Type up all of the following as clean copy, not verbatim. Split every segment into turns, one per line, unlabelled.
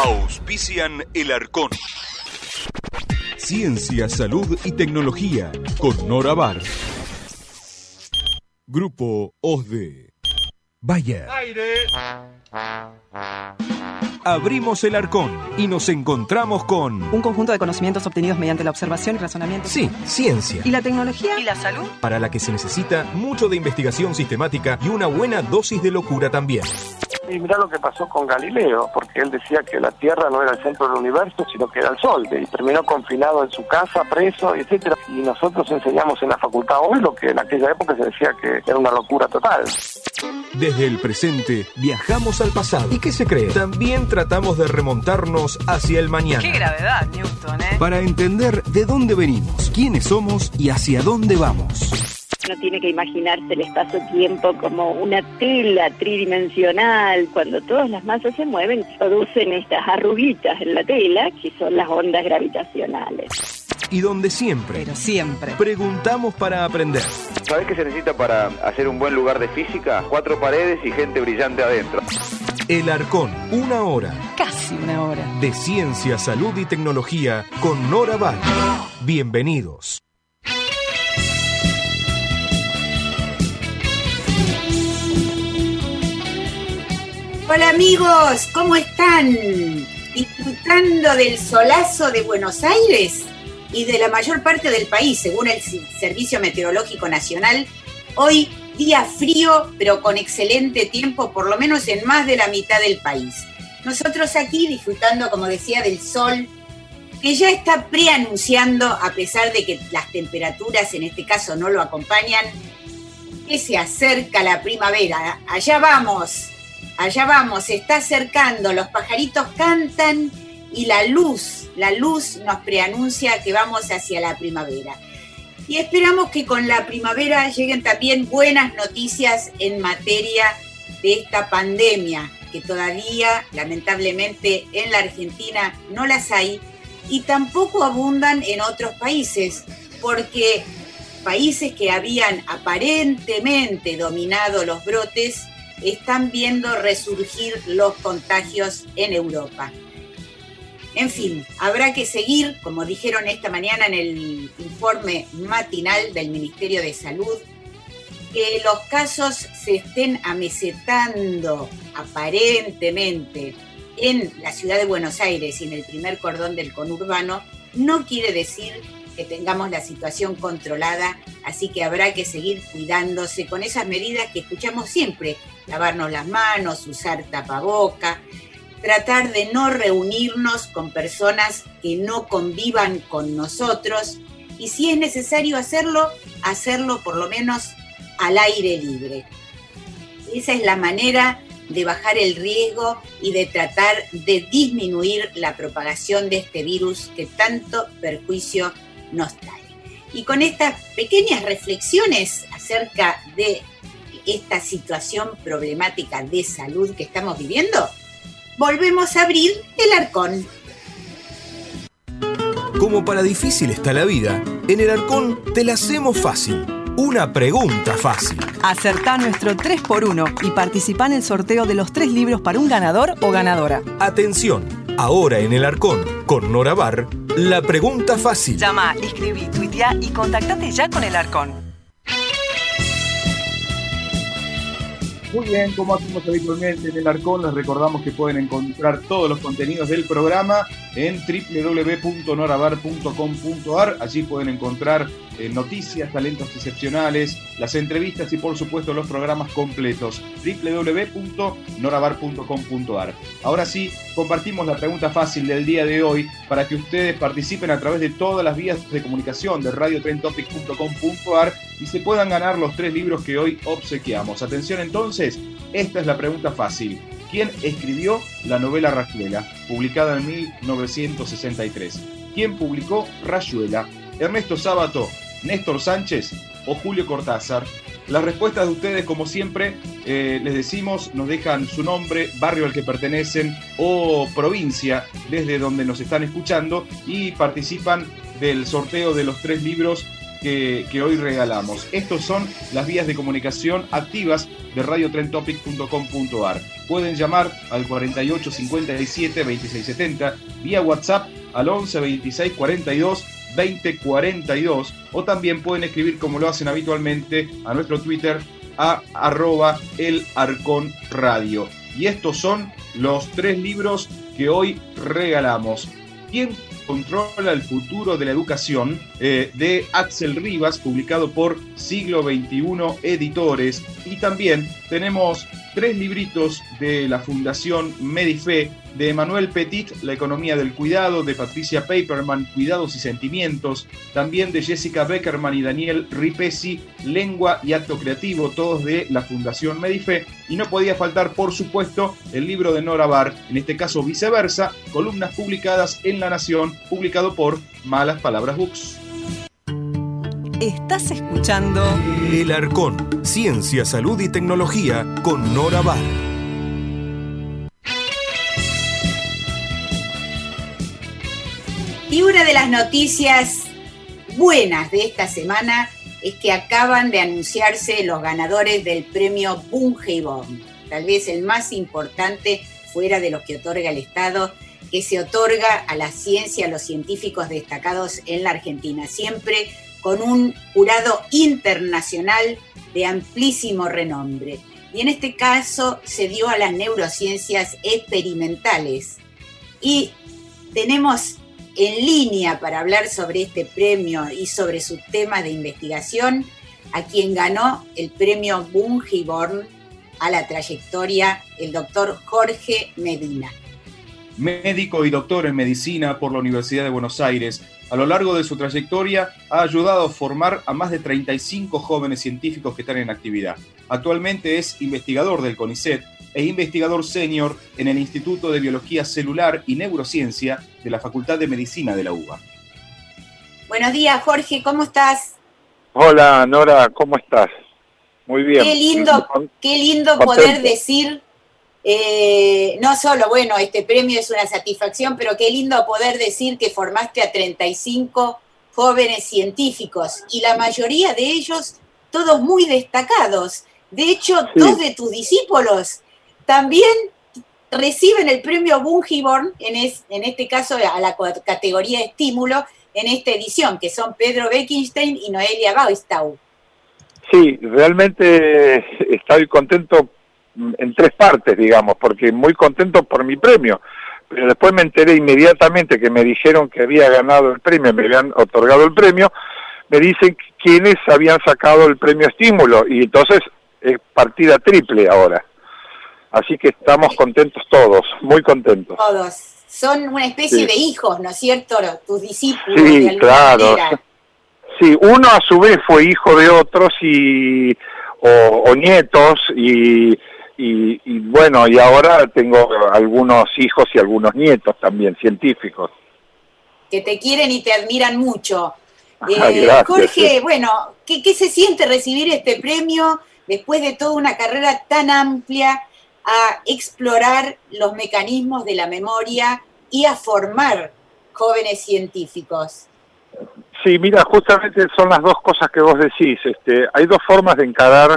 Auspician El Arcón. Ciencia, salud y tecnología con Nora Bar. Grupo OSDE. Bayer. Aire. Abrimos El Arcón y nos encontramos con
un conjunto de conocimientos obtenidos mediante la observación y razonamiento.
Sí, ciencia.
¿Y la tecnología? ¿Y la salud?
Para la que se necesita mucho de investigación sistemática y una buena dosis de locura también.
Y mirá lo que pasó con Galileo, porque él decía que la Tierra no era el centro del universo, sino que era el Sol, y terminó confinado en su casa, preso, etcétera. Y nosotros enseñamos en la facultad hoy lo que en aquella época se decía que era una locura total.
Desde el presente viajamos al pasado. ¿Y qué se cree? También tratamos de remontarnos hacia el mañana.
¡Qué gravedad, Newton,
Para entender de dónde venimos, quiénes somos y hacia dónde vamos.
No tiene que imaginarse el espacio-tiempo como una tela tridimensional. Cuando todas las masas se mueven, producen estas arruguitas en la tela, que son las ondas gravitacionales.
Y donde siempre,
pero siempre,
preguntamos para aprender.
¿Sabés qué se necesita para hacer un buen lugar de física? 4 paredes y gente brillante adentro.
El Arcón, 1 hora.
Casi 1 hora.
De ciencia, salud y tecnología con Nora Bar. Bienvenidos.
Hola amigos, ¿cómo están? Disfrutando del solazo de Buenos Aires y de la mayor parte del país, según el Servicio Meteorológico Nacional. Hoy día frío, pero con excelente tiempo, por lo menos en más de la mitad del país. Nosotros aquí disfrutando, como decía, del sol, que ya está preanunciando, a pesar de que las temperaturas en este caso no lo acompañan, que se acerca la primavera. Allá vamos, se está acercando, los pajaritos cantan y la luz nos preanuncia que vamos hacia la primavera. Y esperamos que con la primavera lleguen también buenas noticias en materia de esta pandemia, que todavía, lamentablemente, en la Argentina no las hay y tampoco abundan en otros países, porque países que habían aparentemente dominado los brotes están viendo resurgir los contagios en Europa. En fin, habrá que seguir, como dijeron esta mañana en el informe matinal del Ministerio de Salud, que los casos se estén amesetando aparentemente en la ciudad de Buenos Aires y en el primer cordón del conurbano, no quiere decir que tengamos la situación controlada, así que habrá que seguir cuidándose con esas medidas que escuchamos siempre: lavarnos las manos, usar tapaboca, tratar de no reunirnos con personas que no convivan con nosotros y si es necesario hacerlo por lo menos al aire libre. Esa es la manera de bajar el riesgo y de tratar de disminuir la propagación de este virus que tanto perjuicio nos trae. Y con estas pequeñas reflexiones acerca de esta situación problemática de salud que estamos viviendo, volvemos a abrir El Arcón.
Como para difícil está la vida, en El Arcón te la hacemos fácil. Una pregunta fácil.
Acertá nuestro 3x1 y participá en el sorteo de los 3 libros para un ganador o ganadora.
Atención, ahora en El Arcón, con Nora Bar, la pregunta fácil.
Llama, escribí, tuitea y contactate ya con El Arcón.
Muy bien, como hacemos habitualmente en El Arcón, les recordamos que pueden encontrar todos los contenidos del programa en www.norabar.com.ar. Allí pueden encontrar noticias, talentos excepcionales, las entrevistas y por supuesto los programas completos. www.norabar.com.ar. Ahora sí, compartimos la pregunta fácil del día de hoy para que ustedes participen a través de todas las vías de comunicación de radiotrentopic.com.ar y se puedan ganar los 3 libros que hoy obsequiamos. Atención entonces, esta es la pregunta fácil. ¿Quién escribió la novela Rayuela, publicada en 1963? ¿Quién publicó Rayuela? ¿Ernesto Sábato, Néstor Sánchez o Julio Cortázar? Las respuestas de ustedes, como siempre, les decimos, nos dejan su nombre, barrio al que pertenecen o provincia desde donde nos están escuchando y participan del sorteo de los 3 libros que hoy regalamos. Estos son las vías de comunicación activas de radiotrentopic.com.ar. Pueden llamar al 48 57 26 70, vía WhatsApp al 11 26 42 20 42, o también pueden escribir, como lo hacen habitualmente, a nuestro Twitter a @elarconradio. Y estos son los 3 libros que hoy regalamos. ¿Quién controla el futuro de la educación? De Axel Rivas, publicado por Siglo XXI Editores. Y también tenemos 3 libritos de la Fundación Medife, de Manuel Petit, La economía del cuidado, de Patricia Paperman, Cuidados y sentimientos, también de Jessica Beckerman y Daniel Ripesi, Lengua y acto creativo, todos de la Fundación Medife. Y no podía faltar, por supuesto, el libro de Nora Barr, en este caso Viceversa, columnas publicadas en La Nación, publicado por Malas Palabras Books.
Estás escuchando
El Arcón, Ciencia, Salud y Tecnología con Nora Barr.
Y una de las noticias buenas de esta semana es que acaban de anunciarse los ganadores del premio Bungeborn, tal vez el más importante fuera de los que otorga el Estado, que se otorga a la ciencia, a los científicos destacados en la Argentina, siempre con un jurado internacional de amplísimo renombre. Y en este caso se dio a las neurociencias experimentales. Y tenemos en línea para hablar sobre este premio y sobre sus temas de investigación a quien ganó el premio Bungeborn a la trayectoria, el doctor Jorge Medina.
Médico y doctor en medicina por la Universidad de Buenos Aires, a lo largo de su trayectoria ha ayudado a formar a más de 35 jóvenes científicos que están en actividad. Actualmente es investigador del CONICET e investigador senior en el Instituto de Biología Celular y Neurociencia de la Facultad de Medicina de la UBA.
Buenos días, Jorge, ¿cómo estás?
Hola, Nora, ¿cómo estás? Muy bien.
Qué lindo poder decir, no solo, bueno, este premio es una satisfacción, pero qué lindo poder decir que formaste a 35 jóvenes científicos, y la mayoría de ellos, todos muy destacados. De hecho, sí. 2 de tus discípulos también reciben el premio Bungeborn, en este caso a la categoría estímulo, en esta edición, que son Pedro Beckenstein y Noelia Baustau.
Sí, realmente estoy contento en 3 partes, digamos, porque muy contento por mi premio, pero después me enteré inmediatamente que me dijeron que había ganado el premio, me habían otorgado el premio, me dicen quiénes habían sacado el premio estímulo, y entonces es partida triple ahora. Así que estamos contentos todos, muy contentos.
Todos. Son una especie de hijos, ¿no es cierto? Tus discípulos,
sí,
de alguna
claro.
manera.
Sí, uno a su vez fue hijo de otros o nietos y bueno, y ahora tengo algunos hijos y algunos nietos también, científicos.
Que te quieren y te admiran mucho.
Gracias,
Jorge,
sí.
Bueno, ¿qué se siente recibir este premio después de toda una carrera tan amplia a explorar los mecanismos de la memoria y a formar jóvenes científicos?
Sí, mira, justamente son las 2 cosas que vos decís. Hay 2 formas de encarar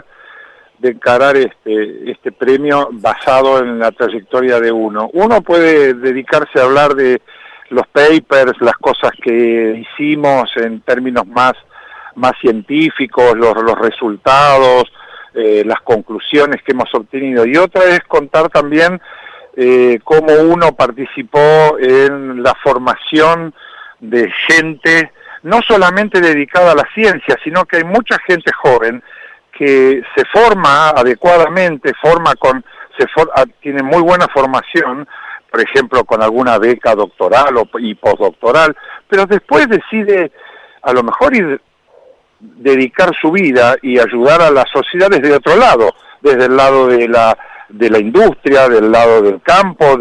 este premio basado en la trayectoria de uno. Uno puede dedicarse a hablar de los papers, las cosas que hicimos en términos más científicos, los resultados, las conclusiones que hemos obtenido. Y otra es contar también cómo uno participó en la formación de gente, no solamente dedicada a la ciencia, sino que hay mucha gente joven que se forma adecuadamente, tiene muy buena formación, por ejemplo, con alguna beca doctoral y postdoctoral, pero después decide a lo mejor dedicar su vida y ayudar a la sociedad desde otro lado, desde el lado de la industria, del lado del campo,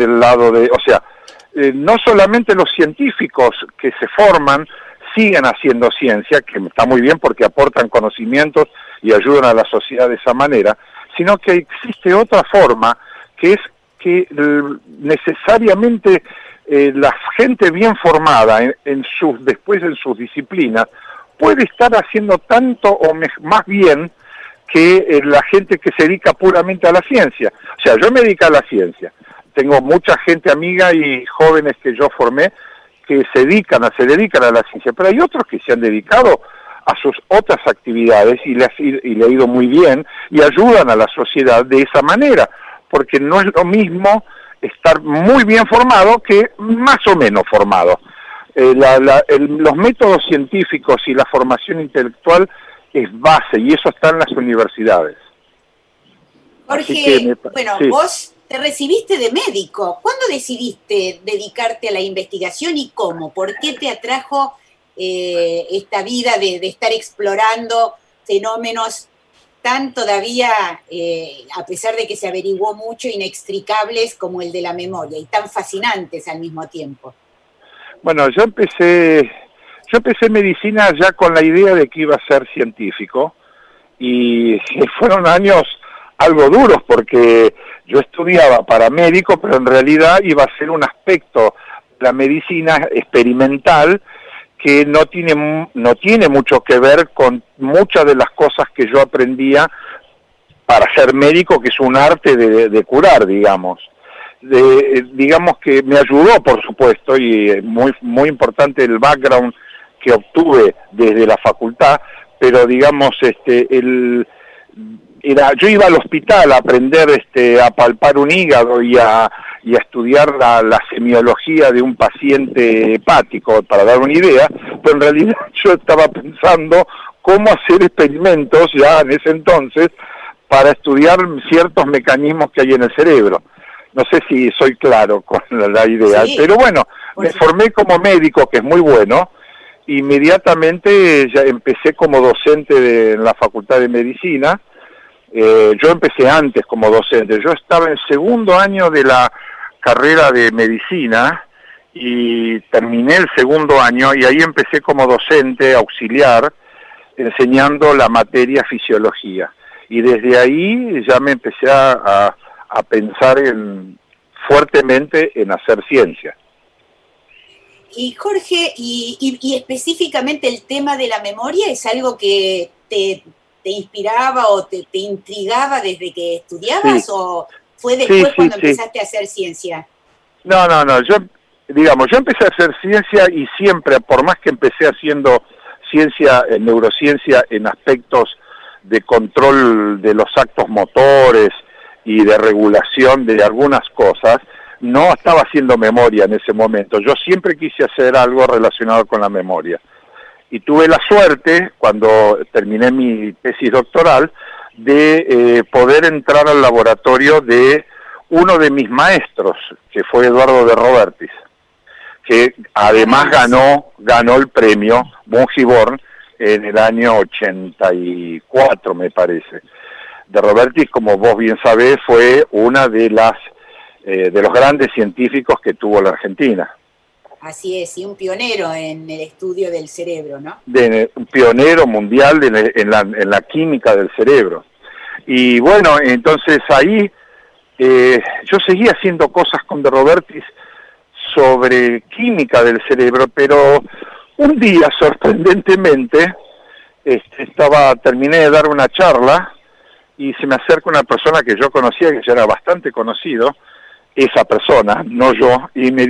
no solamente los científicos que se forman siguen haciendo ciencia, que está muy bien porque aportan conocimientos y ayudan a la sociedad de esa manera, sino que existe otra forma, que es que necesariamente la gente bien formada después en sus disciplinas, puede estar haciendo tanto o más bien que la gente que se dedica puramente a la ciencia. O sea, yo me dedico a la ciencia. Tengo mucha gente amiga y jóvenes que yo formé que se dedican a la ciencia, pero hay otros que se han dedicado a sus otras actividades y le ha ido muy bien y ayudan a la sociedad de esa manera, porque no es lo mismo estar muy bien formado que más o menos formado. Los métodos científicos y la formación intelectual es base y eso está en las universidades.
Jorge, bueno, sí. Vos te recibiste de médico. ¿Cuándo decidiste dedicarte a la investigación y cómo? ¿Por qué te atrajo esta vida de estar explorando fenómenos tan todavía, a pesar de que se averiguó mucho, inextricables como el de la memoria y tan fascinantes al mismo tiempo?
Bueno, yo empecé medicina ya con la idea de que iba a ser científico y fueron años algo duros porque yo estudiaba para médico, pero en realidad iba a ser un aspecto de la medicina experimental que no tiene mucho que ver con muchas de las cosas que yo aprendía para ser médico, que es un arte de curar, digamos. Digamos que me ayudó, por supuesto, y muy importante el background que obtuve desde la facultad, pero digamos, yo iba al hospital a aprender a palpar un hígado y a estudiar la semiología de un paciente hepático, para dar una idea, pero en realidad yo estaba pensando cómo hacer experimentos ya en ese entonces para estudiar ciertos mecanismos que hay en el cerebro. No sé si soy claro con la idea, sí, pero bueno, me formé como médico, que es muy bueno. Inmediatamente ya empecé como docente en la Facultad de Medicina. Yo empecé antes como docente. Yo estaba en el segundo año de la carrera de medicina y terminé el segundo año y ahí empecé como docente auxiliar enseñando la materia fisiología. Y desde ahí ya me empecé a pensar fuertemente en hacer ciencia.
Y Jorge, y específicamente el tema de la memoria, ¿es algo que te inspiraba o te intrigaba desde que estudiabas, sí, o fue después cuando empezaste a hacer ciencia? No,
yo empecé a hacer ciencia y siempre, por más que empecé haciendo ciencia, neurociencia en aspectos de control de los actos motores y de regulación de algunas cosas, no estaba haciendo memoria en ese momento. Yo siempre quise hacer algo relacionado con la memoria. Y tuve la suerte, cuando terminé mi tesis doctoral, de poder entrar al laboratorio de uno de mis maestros, que fue Eduardo de Robertis, que además ganó el premio von Giborn en el año 84, me parece. De Robertis, como vos bien sabés, fue una de los grandes científicos que tuvo la Argentina.
Así es, y un pionero en el estudio del cerebro, ¿no?
Un pionero mundial en la química del cerebro. Y bueno, entonces ahí yo seguía haciendo cosas con De Robertis sobre química del cerebro, pero un día, sorprendentemente, terminé de dar una charla y se me acerca una persona que yo conocía, que ya era bastante conocido, esa persona, no yo, y me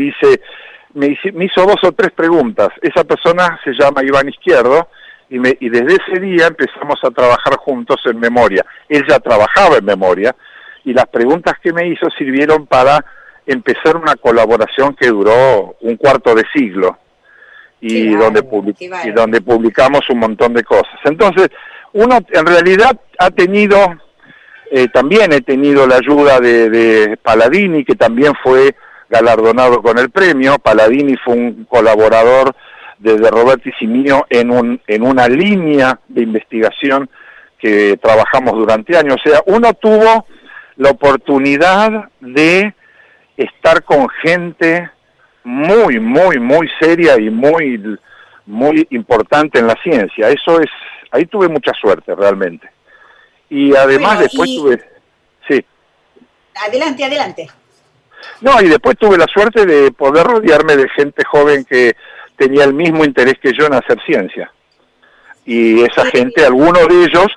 hizo 2 o 3 preguntas. Esa persona se llama Iván Izquierdo, y desde ese día empezamos a trabajar juntos en memoria. Él ya trabajaba en memoria, y las preguntas que me hizo sirvieron para empezar una colaboración que duró un cuarto de siglo, y donde publicamos un montón de cosas. Entonces, uno en realidad ha tenido, también he tenido la ayuda de Palladini, que también fue galardonado con el premio. Palladini fue un colaborador de Robertis y mío en una línea de investigación que trabajamos durante años. O sea, uno tuvo la oportunidad de estar con gente muy, muy, muy seria y muy, muy importante en la ciencia. Ahí tuve mucha suerte realmente. Y además después tuve... Sí.
Adelante.
No, y después tuve la suerte de poder rodearme de gente joven que tenía el mismo interés que yo en hacer ciencia. Y esa gente, algunos de ellos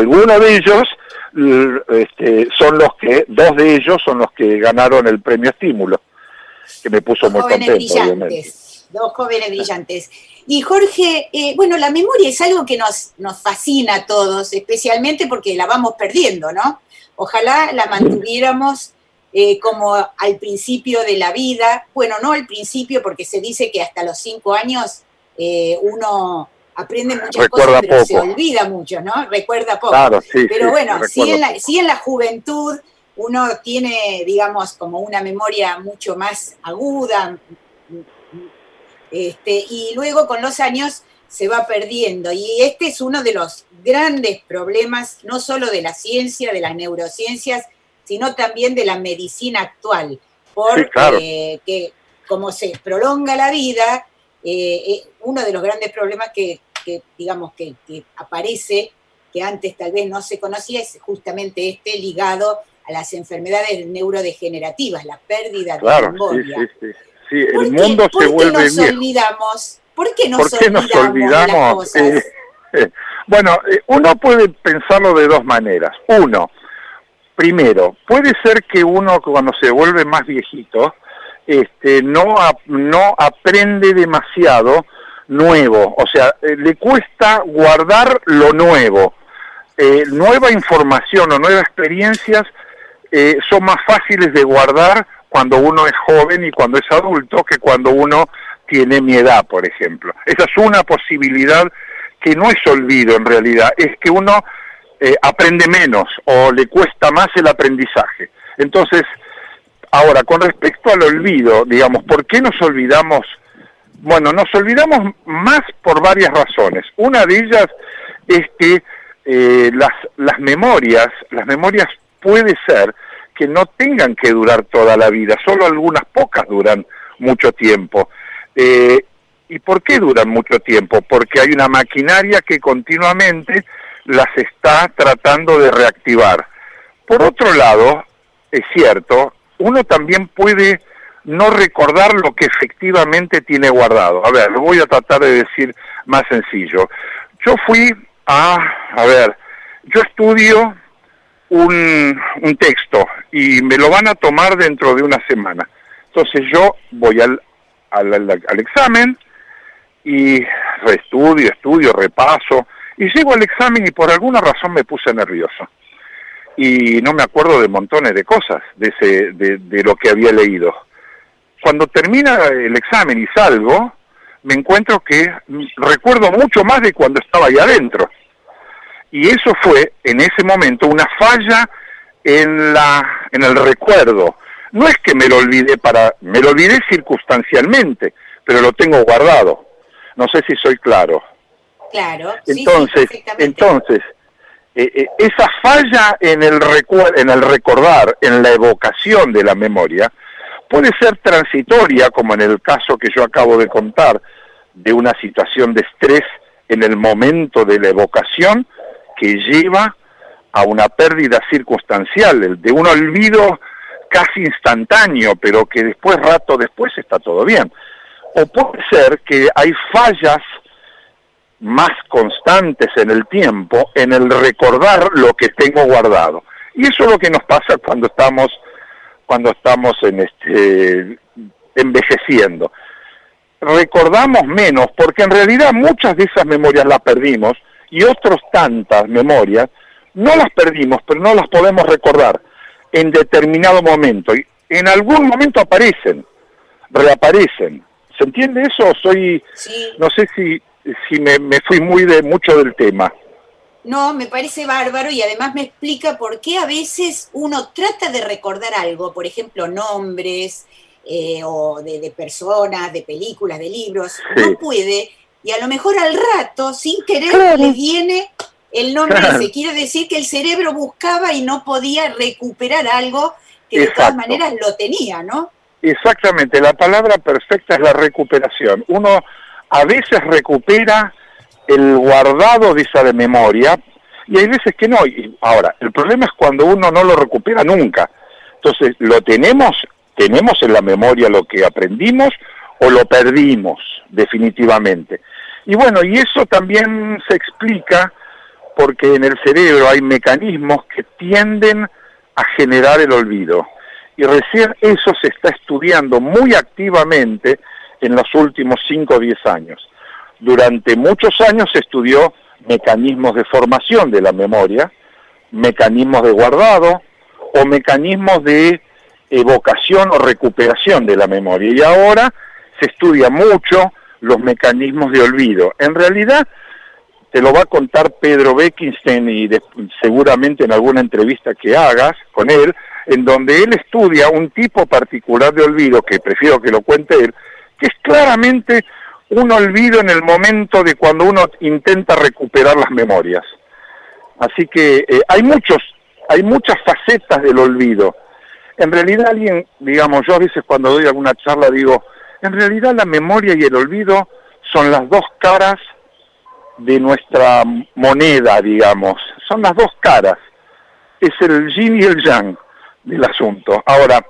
son los que, 2 de ellos son los que ganaron el premio Estímulo, que me puso muy contento, obviamente.
2 jóvenes brillantes. Y Jorge, bueno, la memoria es algo que nos fascina a todos, especialmente porque la vamos perdiendo, ¿no? Ojalá la mantuviéramos como al principio de la vida. Bueno, no al principio, porque se dice que hasta los 5 años uno aprende muchas cosas, pero se olvida mucho, ¿no? Recuerda poco. Claro, sí, pero bueno, sí en la juventud uno tiene, digamos, como una memoria mucho más aguda, y luego con los años se va perdiendo. Y este es uno de los grandes problemas, no solo de la ciencia, de las neurociencias, sino también de la medicina actual, porque sí, claro, que como se prolonga la vida, uno de los grandes problemas que digamos que aparece, que antes tal vez no se conocía, es justamente ligado a las enfermedades neurodegenerativas, la pérdida de memoria.
Sí, el mundo se vuelve viejo.
¿Por qué nos olvidamos de las cosas?
Bueno, uno puede pensarlo de 2 maneras. Primero, puede ser que uno cuando se vuelve más viejito, no aprende demasiado nuevo, o sea, le cuesta guardar lo nuevo. Nueva información o nuevas experiencias son más fáciles de guardar cuando uno es joven y cuando es adulto que cuando uno tiene mi edad, por ejemplo. Esa es una posibilidad que no es olvido en realidad, es que uno aprende menos o le cuesta más el aprendizaje. Entonces, ahora, con respecto al olvido, digamos, ¿por qué nos olvidamos? Bueno, nos olvidamos más por varias razones. Una de ellas es que las memorias puede ser que no tengan que durar toda la vida, solo algunas pocas duran mucho tiempo. ¿Y por qué duran mucho tiempo? Porque hay una maquinaria que continuamente las está tratando de reactivar. Por otro lado, es cierto, uno también puede no recordar lo que efectivamente tiene guardado. A ver, lo voy a tratar de decir más sencillo. Yo yo estudio un texto y me lo van a tomar dentro de una semana. Entonces yo voy al examen y estudio, repaso, y llego al examen y por alguna razón me puse nervioso. Y no me acuerdo de montones de cosas, de lo que había leído. Cuando termina el examen y salgo, me encuentro que recuerdo mucho más de cuando estaba ahí adentro. Y eso fue, en ese momento, una falla en el recuerdo. No es que me lo olvidé circunstancialmente, pero lo tengo guardado. No sé si soy claro.
Claro.
Entonces, esa falla en el recordar, en la evocación de la memoria, puede ser transitoria, como en el caso que yo acabo de contar, de una situación de estrés en el momento de la evocación, que lleva a una pérdida circunstancial, de un olvido casi instantáneo, pero que rato después está todo bien. O puede ser que hay fallas más constantes en el tiempo, en el recordar lo que tengo guardado. Y eso es lo que nos pasa cuando estamos envejeciendo. Recordamos menos, porque en realidad muchas de esas memorias las perdimos, y otras tantas memorias no las perdimos, pero no las podemos recordar en determinado momento. Y en algún momento reaparecen. ¿Se entiende eso? Sí. No sé si me fui mucho del tema.
No, me parece bárbaro y además me explica por qué a veces uno trata de recordar algo, por ejemplo, nombres o de personas, de películas, de libros, sí. No puede, y a lo mejor al rato, sin querer, le viene el nombre ese. Quiere decir que el cerebro buscaba y no podía recuperar algo que de todas maneras lo tenía, ¿no?
Exactamente, la palabra perfecta es la recuperación. Uno a veces recupera el guardado de esa memoria, y hay veces que no. Y ahora, el problema es cuando uno no lo recupera nunca. Entonces, tenemos en la memoria lo que aprendimos, o lo perdimos definitivamente. Y bueno, y eso también se explica porque en el cerebro hay mecanismos que tienden a generar el olvido. Y recién eso se está estudiando muy activamente en los últimos 5 o 10 años. Durante muchos años se estudió mecanismos de formación de la memoria, mecanismos de guardado o mecanismos de evocación o recuperación de la memoria. Y ahora se estudia mucho los mecanismos de olvido. En realidad, te lo va a contar Pedro Beckenstein y seguramente en alguna entrevista que hagas con él, en donde él estudia un tipo particular de olvido, que prefiero que lo cuente él, que es claramente un olvido en el momento de cuando uno intenta recuperar las memorias. Así que hay muchas facetas del olvido. En realidad alguien, digamos, yo a veces cuando doy alguna charla digo, en realidad la memoria y el olvido son las dos caras de nuestra moneda, digamos. Son las dos caras. Es el yin y el yang del asunto. Ahora,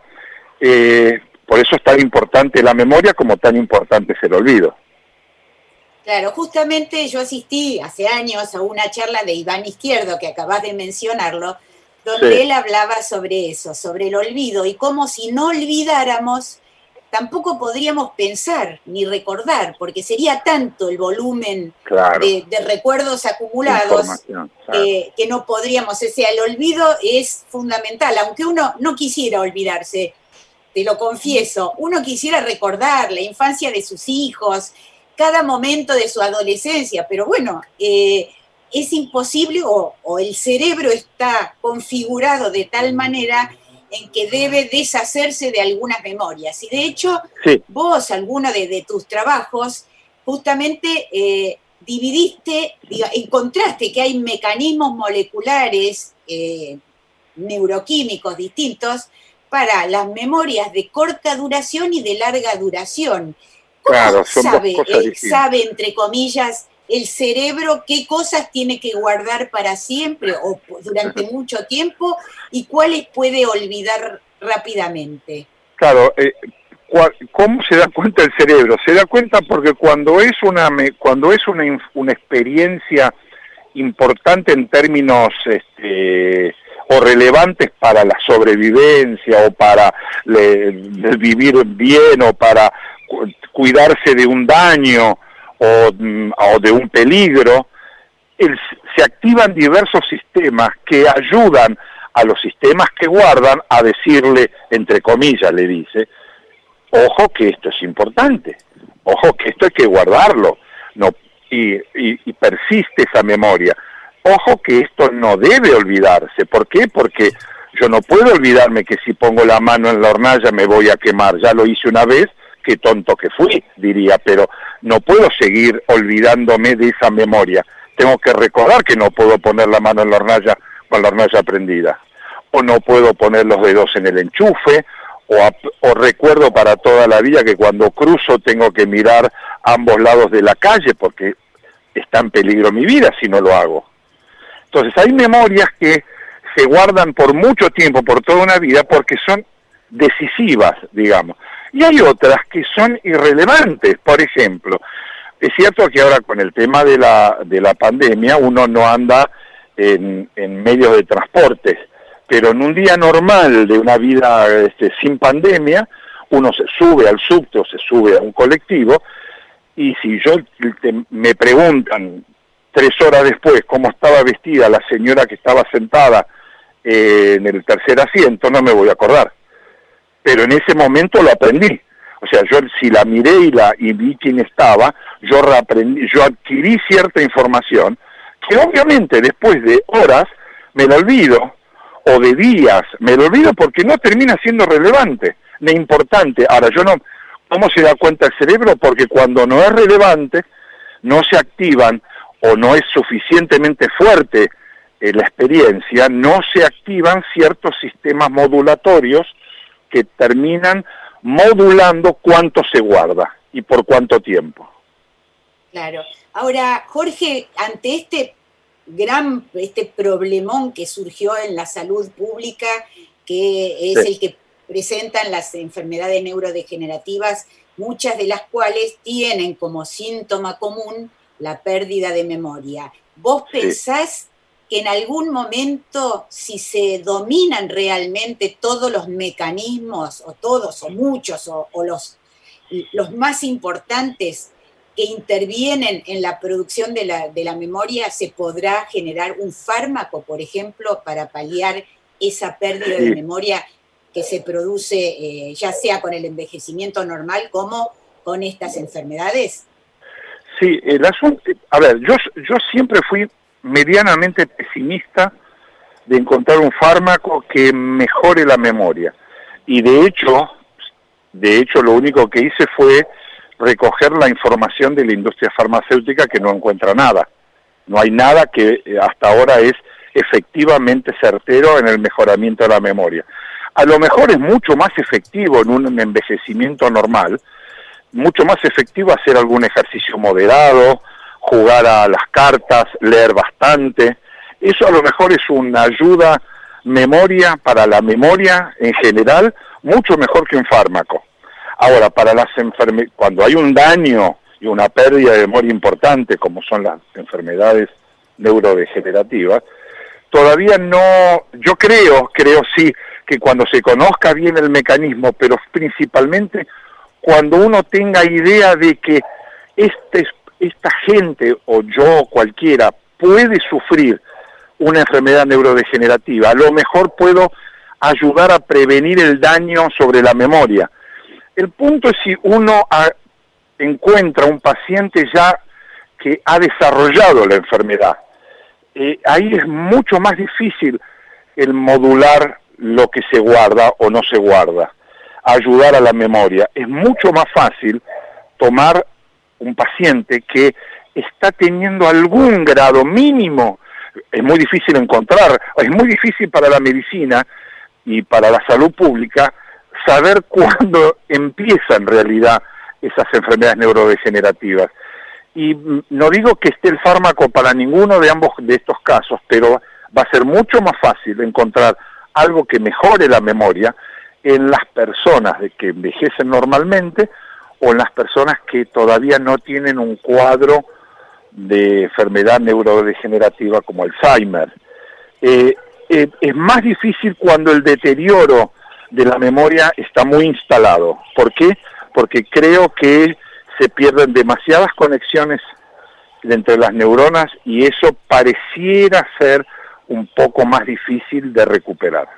por eso es tan importante la memoria como tan importante es el olvido.
Claro, justamente yo asistí hace años a una charla de Iván Izquierdo, que acabas de mencionarlo, donde
Sí.
él hablaba sobre eso, sobre el olvido, y cómo si no olvidáramos, tampoco podríamos pensar ni recordar, porque sería tanto el volumen
Claro.
de recuerdos acumulados
Información, claro.
que no podríamos, o sea, el olvido es fundamental, aunque uno no quisiera olvidarse, te lo confieso, uno quisiera recordar la infancia de sus hijos, cada momento de su adolescencia, pero bueno, es imposible o el cerebro está configurado de tal manera en que debe deshacerse de algunas memorias. Y de hecho,
Sí.
vos, alguno de tus trabajos, justamente dividiste, encontraste que hay mecanismos moleculares, neuroquímicos distintos, para las memorias de corta duración y de larga duración. ¿Cómo
Claro, son dos
sabe,
cosas distintas.
sabe, entre comillas, el cerebro qué cosas tiene que guardar para siempre o durante mucho tiempo y cuáles puede olvidar rápidamente?
Claro, ¿cómo se da cuenta el cerebro? Se da cuenta porque cuando es una experiencia importante en términos o relevantes para la sobrevivencia o para vivir bien o para cuidarse de un daño o de un peligro, se activan diversos sistemas que ayudan a los sistemas que guardan a decirle, entre comillas, le dice, ojo que esto es importante, ojo que esto hay que guardarlo, no, y persiste esa memoria, ojo que esto no debe olvidarse. ¿Por qué? Porque yo no puedo olvidarme que si pongo la mano en la hornalla me voy a quemar, ya lo hice una vez, qué tonto que fui, diría, pero no puedo seguir olvidándome de esa memoria. Tengo que recordar que no puedo poner la mano en la hornalla con la hornalla prendida, o no puedo poner los dedos en el enchufe, o recuerdo para toda la vida que cuando cruzo tengo que mirar a ambos lados de la calle porque está en peligro mi vida si no lo hago. Entonces hay memorias que se guardan por mucho tiempo, por toda una vida, porque son decisivas, digamos. Y hay otras que son irrelevantes. Por ejemplo, es cierto que ahora con el tema de la pandemia uno no anda en medios de transporte, pero en un día normal de una vida sin pandemia, uno se sube al subte o se sube a un colectivo, y si me preguntan 3 horas después cómo estaba vestida la señora que estaba sentada en el tercer asiento, no me voy a acordar. Pero en ese momento lo aprendí. O sea, yo si la miré y vi quién estaba, yo adquirí cierta información que obviamente después de horas me la olvido, o de días me lo olvido porque no termina siendo relevante ni importante. Ahora, ¿cómo se da cuenta el cerebro? Porque cuando no es relevante, no se activan o no es suficientemente fuerte la experiencia, no se activan ciertos sistemas modulatorios que terminan modulando cuánto se guarda y por cuánto tiempo.
Claro. Ahora, Jorge, ante este problemón que surgió en la salud pública, que es el que presentan las enfermedades neurodegenerativas, muchas de las cuales tienen como síntoma común la pérdida de memoria. ¿Vos pensás que en algún momento, si se dominan realmente todos los mecanismos, o todos, o muchos, o los más importantes que intervienen en la producción de la memoria, se podrá generar un fármaco, por ejemplo, para paliar esa pérdida de memoria que se produce ya sea con el envejecimiento normal como con estas enfermedades?
Sí, el asunto, a ver, yo siempre fui medianamente pesimista de encontrar un fármaco que mejore la memoria, y de hecho lo único que hice fue recoger la información de la industria farmacéutica, que no encuentra nada. No hay nada que hasta ahora es efectivamente certero en el mejoramiento de la memoria. A lo mejor es mucho más efectivo en un envejecimiento normal, mucho más efectivo hacer algún ejercicio moderado, jugar a las cartas, leer bastante. Eso a lo mejor es una ayuda memoria para la memoria en general, mucho mejor que un fármaco. Ahora, para las cuando hay un daño y una pérdida de memoria importante, como son las enfermedades neurodegenerativas, todavía no, yo creo sí, que cuando se conozca bien el mecanismo, pero principalmente cuando uno tenga idea de que esta gente, o yo, cualquiera, puede sufrir una enfermedad neurodegenerativa, a lo mejor puedo ayudar a prevenir el daño sobre la memoria. El punto es si uno encuentra un paciente ya que ha desarrollado la enfermedad. Ahí es mucho más difícil el modular lo que se guarda o no se guarda, ayudar a la memoria. Es mucho más fácil tomar un paciente que está teniendo algún grado mínimo. Es muy difícil encontrar, es muy difícil para la medicina y para la salud pública saber cuándo empieza en realidad esas enfermedades neurodegenerativas. Y no digo que esté el fármaco para ninguno de ambos de estos casos, pero va a ser mucho más fácil encontrar algo que mejore la memoria en las personas que envejecen normalmente o en las personas que todavía no tienen un cuadro de enfermedad neurodegenerativa como Alzheimer. Es más difícil cuando el deterioro de la memoria está muy instalado. ¿Por qué? Porque creo que se pierden demasiadas conexiones entre las neuronas y eso pareciera ser un poco más difícil de recuperar.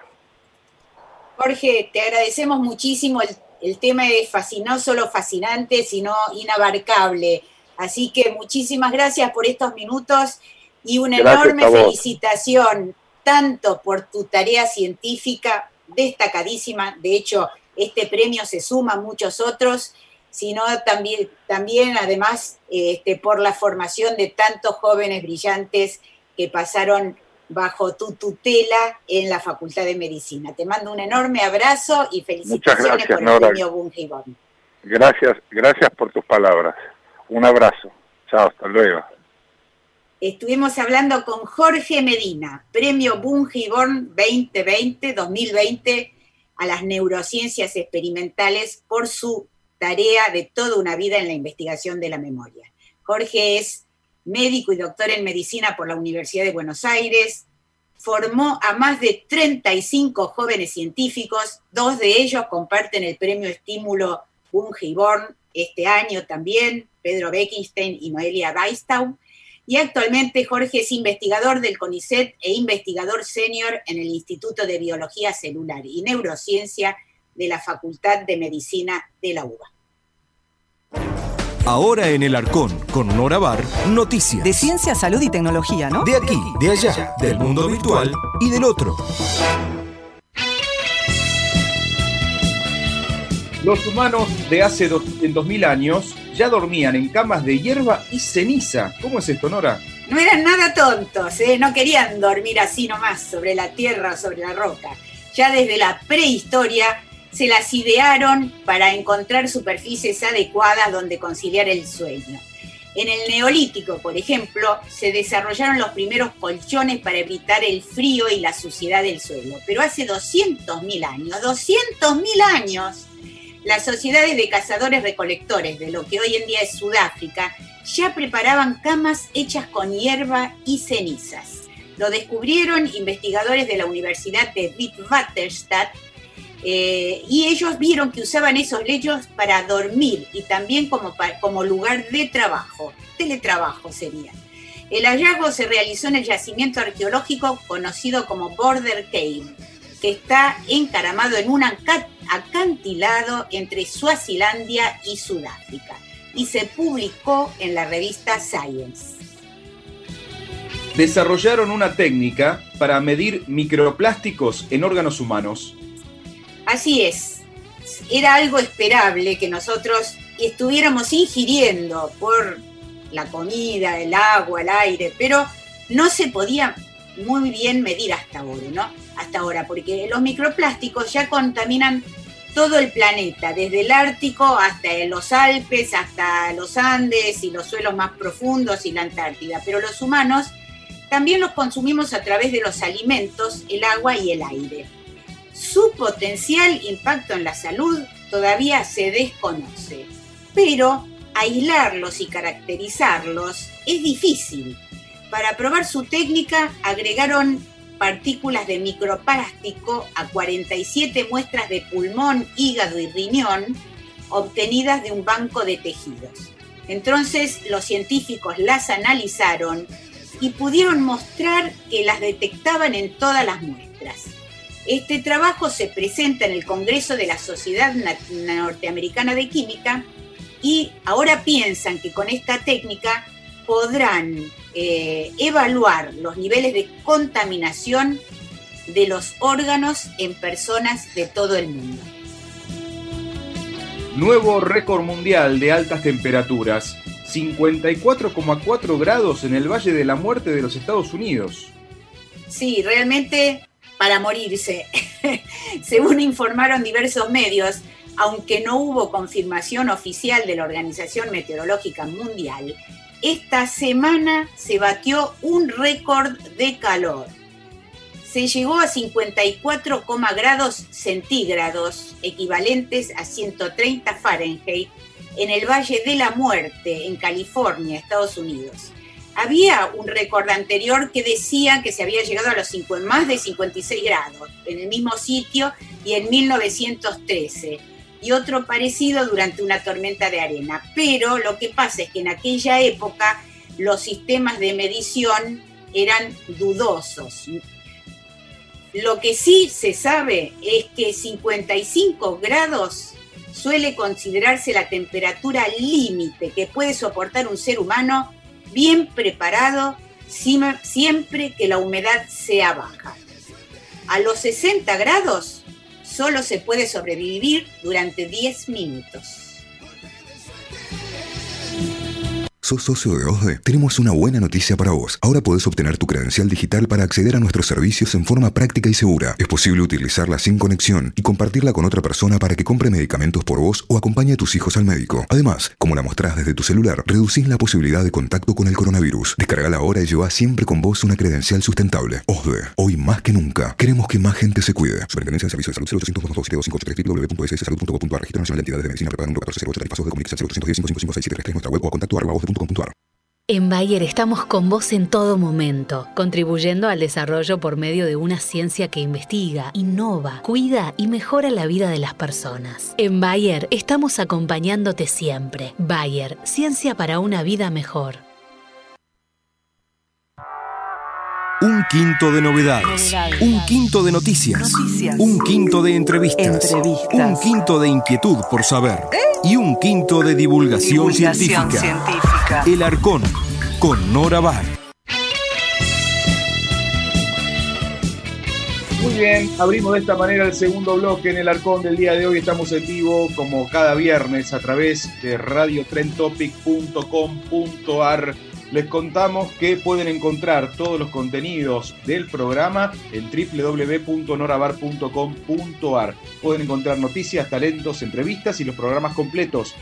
Jorge, te agradecemos muchísimo. El tema es no solo fascinante, sino inabarcable. Así que muchísimas gracias por estos minutos y una enorme felicitación, tanto por tu tarea científica destacadísima. De hecho, este premio se suma a muchos otros, sino también además por la formación de tantos jóvenes brillantes que pasaron bajo tu tutela en la Facultad de Medicina. Te mando un enorme abrazo y felicitaciones por el premio Bunge-Born.
Gracias por tus palabras. Un abrazo. Chao, hasta luego.
Estuvimos hablando con Jorge Medina, premio Bunge-Born 2020 a las neurociencias experimentales por su tarea de toda una vida en la investigación de la memoria. Jorge es médico y doctor en medicina por la Universidad de Buenos Aires, formó a más de 35 jóvenes científicos, 2 de ellos comparten el premio Estímulo Bunge-Born este año también, Pedro Beckenstein y Noelia Weistau, y actualmente Jorge es investigador del CONICET e investigador senior en el Instituto de Biología Celular y Neurociencia de la Facultad de Medicina de la UBA.
Ahora en El Arcón, con Nora Bar, noticias.
De ciencia, salud y tecnología, ¿no?
De aquí, de allá, del mundo virtual y del otro.
Los humanos de hace 2000 años ya dormían en camas de hierba y ceniza. ¿Cómo es esto, Nora?
No eran nada tontos, no querían dormir así nomás, sobre la tierra o sobre la roca. Ya desde la prehistoria se las idearon para encontrar superficies adecuadas donde conciliar el sueño. En el Neolítico, por ejemplo, se desarrollaron los primeros colchones para evitar el frío y la suciedad del suelo. Pero hace 200.000 años, las sociedades de cazadores-recolectores de lo que hoy en día es Sudáfrica ya preparaban camas hechas con hierba y cenizas. Lo descubrieron investigadores de la Universidad de Witwatersrand y ellos vieron que usaban esos lechos para dormir y también como lugar de trabajo, teletrabajo sería. El hallazgo se realizó en el yacimiento arqueológico conocido como Border Cave, que está encaramado en un acantilado entre Suazilandia y Sudáfrica, y se publicó en la revista Science.
Desarrollaron una técnica para medir microplásticos en órganos humanos.
Así es, era algo esperable que nosotros estuviéramos ingiriendo por la comida, el agua, el aire, pero no se podía muy bien medir hasta ahora, ¿no? Hasta ahora, porque los microplásticos ya contaminan todo el planeta, desde el Ártico hasta los Alpes, hasta los Andes y los suelos más profundos y la Antártida, pero los humanos también los consumimos a través de los alimentos, el agua y el aire. Su potencial impacto en la salud todavía se desconoce, pero aislarlos y caracterizarlos es difícil. Para probar su técnica agregaron partículas de microplástico a 47 muestras de pulmón, hígado y riñón obtenidas de un banco de tejidos. Entonces los científicos las analizaron y pudieron mostrar que las detectaban en todas las muestras. Este trabajo se presenta en el Congreso de la Sociedad Norteamericana de Química y ahora piensan que con esta técnica podrán evaluar los niveles de contaminación de los órganos en personas de todo el mundo.
Nuevo récord mundial de altas temperaturas, 54,4 grados en el Valle de la Muerte de los Estados Unidos.
Sí, realmente para morirse. Según informaron diversos medios, aunque no hubo confirmación oficial de la Organización Meteorológica Mundial, esta semana se batió un récord de calor. Se llegó a 54, grados centígrados, equivalentes a 130 Fahrenheit, en el Valle de la Muerte, en California, Estados Unidos. Había un récord anterior que decía que se había llegado a los más de 56 grados, en el mismo sitio y en 1913. Y otro parecido durante una tormenta de arena. Pero lo que pasa es que en aquella época los sistemas de medición eran dudosos. Lo que sí se sabe es que 55 grados suele considerarse la temperatura límite que puede soportar un ser humano bien preparado siempre que la humedad sea baja. A los 60 grados solo se puede sobrevivir durante 10 minutos.
¿Sos socio de OSDE? Tenemos una buena noticia para vos. Ahora podés obtener tu credencial digital para acceder a nuestros servicios en forma práctica y segura. Es posible utilizarla sin conexión y compartirla con otra persona para que compre medicamentos por vos o acompañe a tus hijos al médico. Además, como la mostrás desde tu celular, reducís la posibilidad de contacto con el coronavirus. Descargala ahora y llevá siempre con vos una credencial sustentable. OSDE. Hoy más que nunca, queremos que más gente se cuide. Superintendencia de Servicios de Salud 0800-227-2583 www.sssalud.gov.ar. Registro Nacional de Entidades de Medicina preparado 1408 Tarifazo de Comunicación 0810-556-733 nuestra web o a contacto@voz.com.ar.
En Bayer estamos con vos en todo momento, contribuyendo al desarrollo por medio de una ciencia que investiga, innova, cuida y mejora la vida de las personas. En Bayer estamos acompañándote siempre. Bayer, ciencia para una vida mejor.
Un quinto de novedades, un quinto de noticias, un quinto de entrevistas, un quinto de inquietud por saber y un quinto de divulgación científica. El Arcón, con Nora Bar.
Muy bien, abrimos de esta manera el segundo bloque en el Arcón del día de hoy. Estamos en vivo como cada viernes a través de radiotrentopic.com.ar. Les contamos que pueden encontrar todos los contenidos del programa en www.norabar.com.ar. Pueden encontrar noticias, talentos, entrevistas y los programas completos.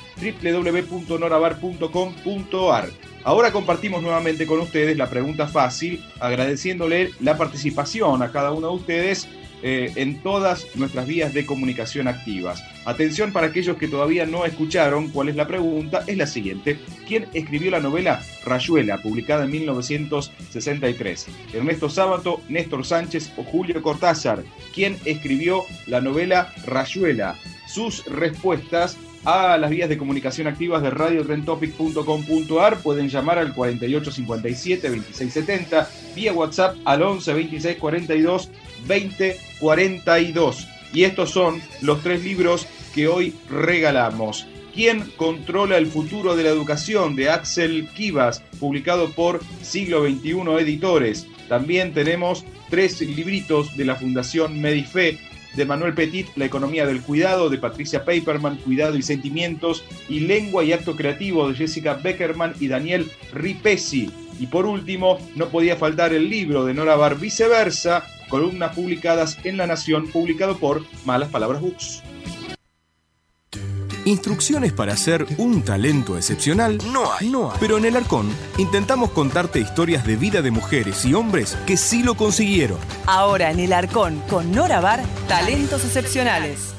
www.norabar.com.ar. Ahora compartimos nuevamente con ustedes la pregunta fácil, agradeciéndole la participación a cada uno de ustedes en todas nuestras vías de comunicación activas. Atención para aquellos que todavía no escucharon cuál es la pregunta, es la siguiente. ¿Quién escribió la novela Rayuela, publicada en 1963? ¿Ernesto Sábato, Néstor Sánchez o Julio Cortázar? ¿Quién escribió la novela Rayuela? Sus respuestas a las vías de comunicación activas de radiotrentopic.com.ar. Pueden llamar al 4857-2670, vía WhatsApp al 11 26 42 20 42. Y estos son los 3 libros que hoy regalamos. ¿Quién controla el futuro de la educación?, de Axel Kivas, publicado por Siglo XXI Editores. También tenemos 3 libritos de la Fundación Medife, de Manuel Petit, La economía del cuidado, de Patricia Paperman, Cuidado y sentimientos, y Lengua y acto creativo, de Jessica Beckerman y Daniel Ripesi. Y por último, no podía faltar el libro de Nora Bar, Viceversa, columnas publicadas en La Nación, publicado por Malas Palabras Books.
Instrucciones para ser un talento excepcional no hay. Pero en El Arcón intentamos contarte historias de vida de mujeres y hombres que sí lo consiguieron.
Ahora en El Arcón, con Nora Bar, talentos excepcionales.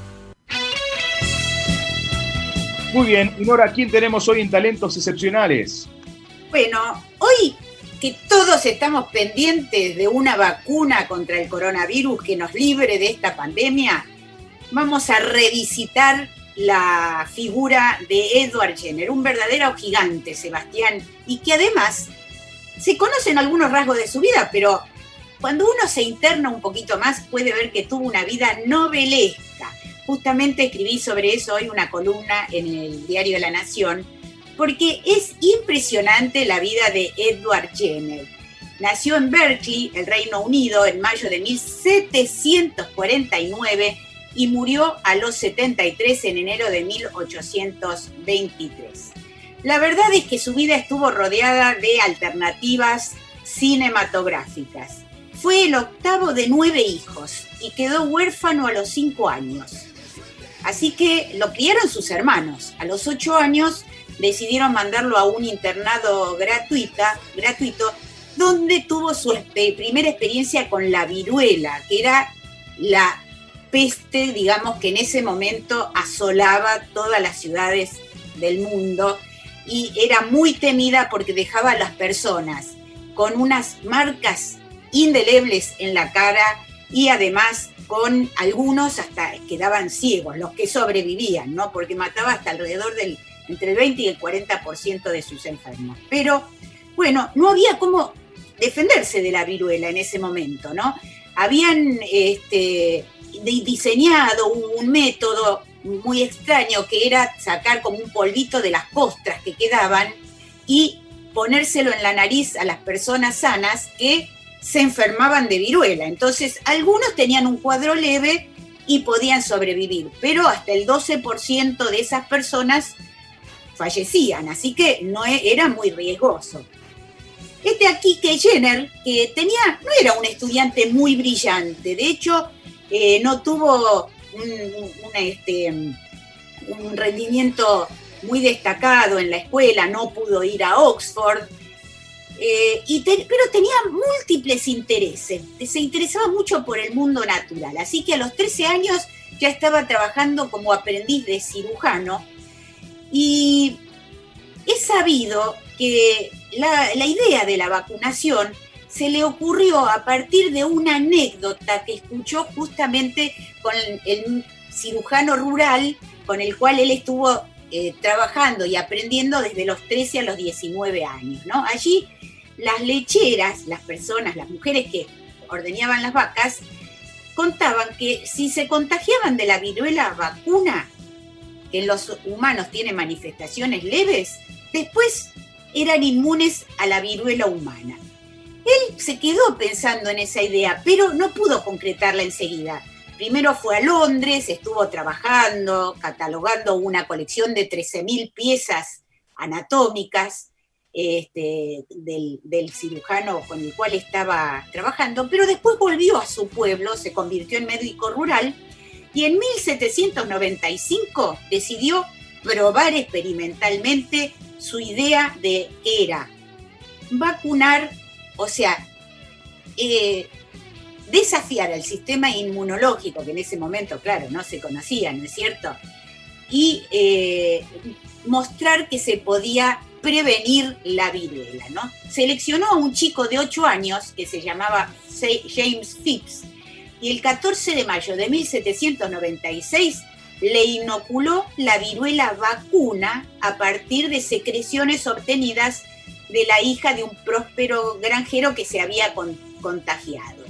Muy bien, y Nora, ¿quién tenemos hoy en Talentos Excepcionales?
Bueno, hoy que todos estamos pendientes de una vacuna contra el coronavirus que nos libre de esta pandemia, vamos a revisitar la figura de Edward Jenner, un verdadero gigante, Sebastián, y que además se conocen algunos rasgos de su vida, pero cuando uno se interna un poquito más puede ver que tuvo una vida novelesca. Justamente escribí sobre eso hoy una columna en el diario La Nación, porque es impresionante la vida de Edward Jenner. Nació en Berkeley, el Reino Unido, en mayo de 1749 y murió a los 73 en enero de 1823. La verdad es que su vida estuvo rodeada de alternativas cinematográficas. Fue el octavo de 9 hijos y quedó huérfano a los 5 años. Así que lo criaron sus hermanos. A los 8 años decidieron mandarlo a un internado gratuito, donde tuvo su primera experiencia con la viruela, que era la peste, digamos, que en ese momento asolaba todas las ciudades del mundo y era muy temida porque dejaba a las personas con unas marcas indelebles en la cara y además con algunos hasta quedaban ciegos, los que sobrevivían, ¿no? Porque mataba hasta alrededor entre el 20 y el 40% de sus enfermos. Pero, bueno, no había cómo defenderse de la viruela en ese momento, ¿no? Habían diseñado un método muy extraño que era sacar como un polvito de las costras que quedaban y ponérselo en la nariz a las personas sanas que se enfermaban de viruela. Entonces, algunos tenían un cuadro leve y podían sobrevivir, pero hasta el 12% de esas personas fallecían, así que no era muy riesgoso. Aquí que Jenner, que no era un estudiante muy brillante, de hecho, no tuvo un rendimiento muy destacado en la escuela, no pudo ir a Oxford, pero tenía múltiples intereses. Se interesaba mucho por el mundo natural, así que a los 13 años ya estaba trabajando como aprendiz de cirujano y es sabido que la idea de la vacunación se le ocurrió a partir de una anécdota que escuchó justamente con el cirujano rural con el cual él estuvo trabajando y aprendiendo desde los 13 a los 19 años, ¿no? Allí las lecheras, las mujeres que ordeñaban las vacas, contaban que si se contagiaban de la viruela vacuna, que en los humanos tiene manifestaciones leves, después eran inmunes a la viruela humana. Él se quedó pensando en esa idea, pero no pudo concretarla enseguida. Primero fue a Londres, estuvo trabajando, catalogando una colección de 13.000 piezas anatómicas del cirujano con el cual estaba trabajando, pero después volvió a su pueblo, se convirtió en médico rural y en 1795 decidió probar experimentalmente su idea de que era vacunar, o sea, desafiar al sistema inmunológico, que en ese momento, claro, no se conocía, ¿no es cierto? Y mostrar que se podía prevenir la viruela, ¿no? Seleccionó a un chico de 8 años que se llamaba James Phipps y el 14 de mayo de 1796 le inoculó la viruela vacuna a partir de secreciones obtenidas de la hija de un próspero granjero que se había contagiado.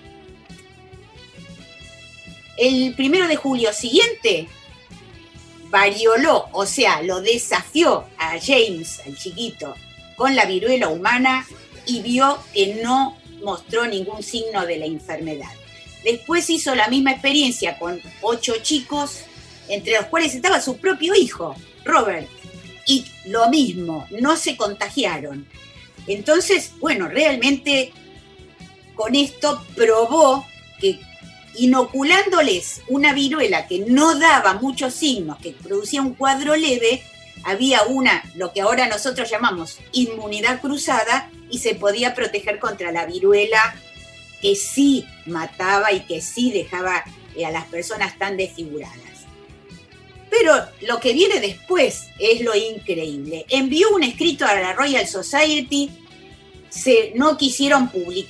El 1 de julio siguiente, varioló, o sea, lo desafió a James, al chiquito, con la viruela humana y vio que no mostró ningún signo de la enfermedad. Después hizo la misma experiencia con 8 chicos, entre los cuales estaba su propio hijo, Robert, y lo mismo, no se contagiaron. Entonces, bueno, realmente con esto probó que inoculándoles una viruela que no daba muchos signos, que producía un cuadro leve, había lo que ahora nosotros llamamos inmunidad cruzada, y se podía proteger contra la viruela que sí mataba y que sí dejaba a las personas tan desfiguradas. Pero lo que viene después es lo increíble. Envió un escrito a la Royal Society, no quisieron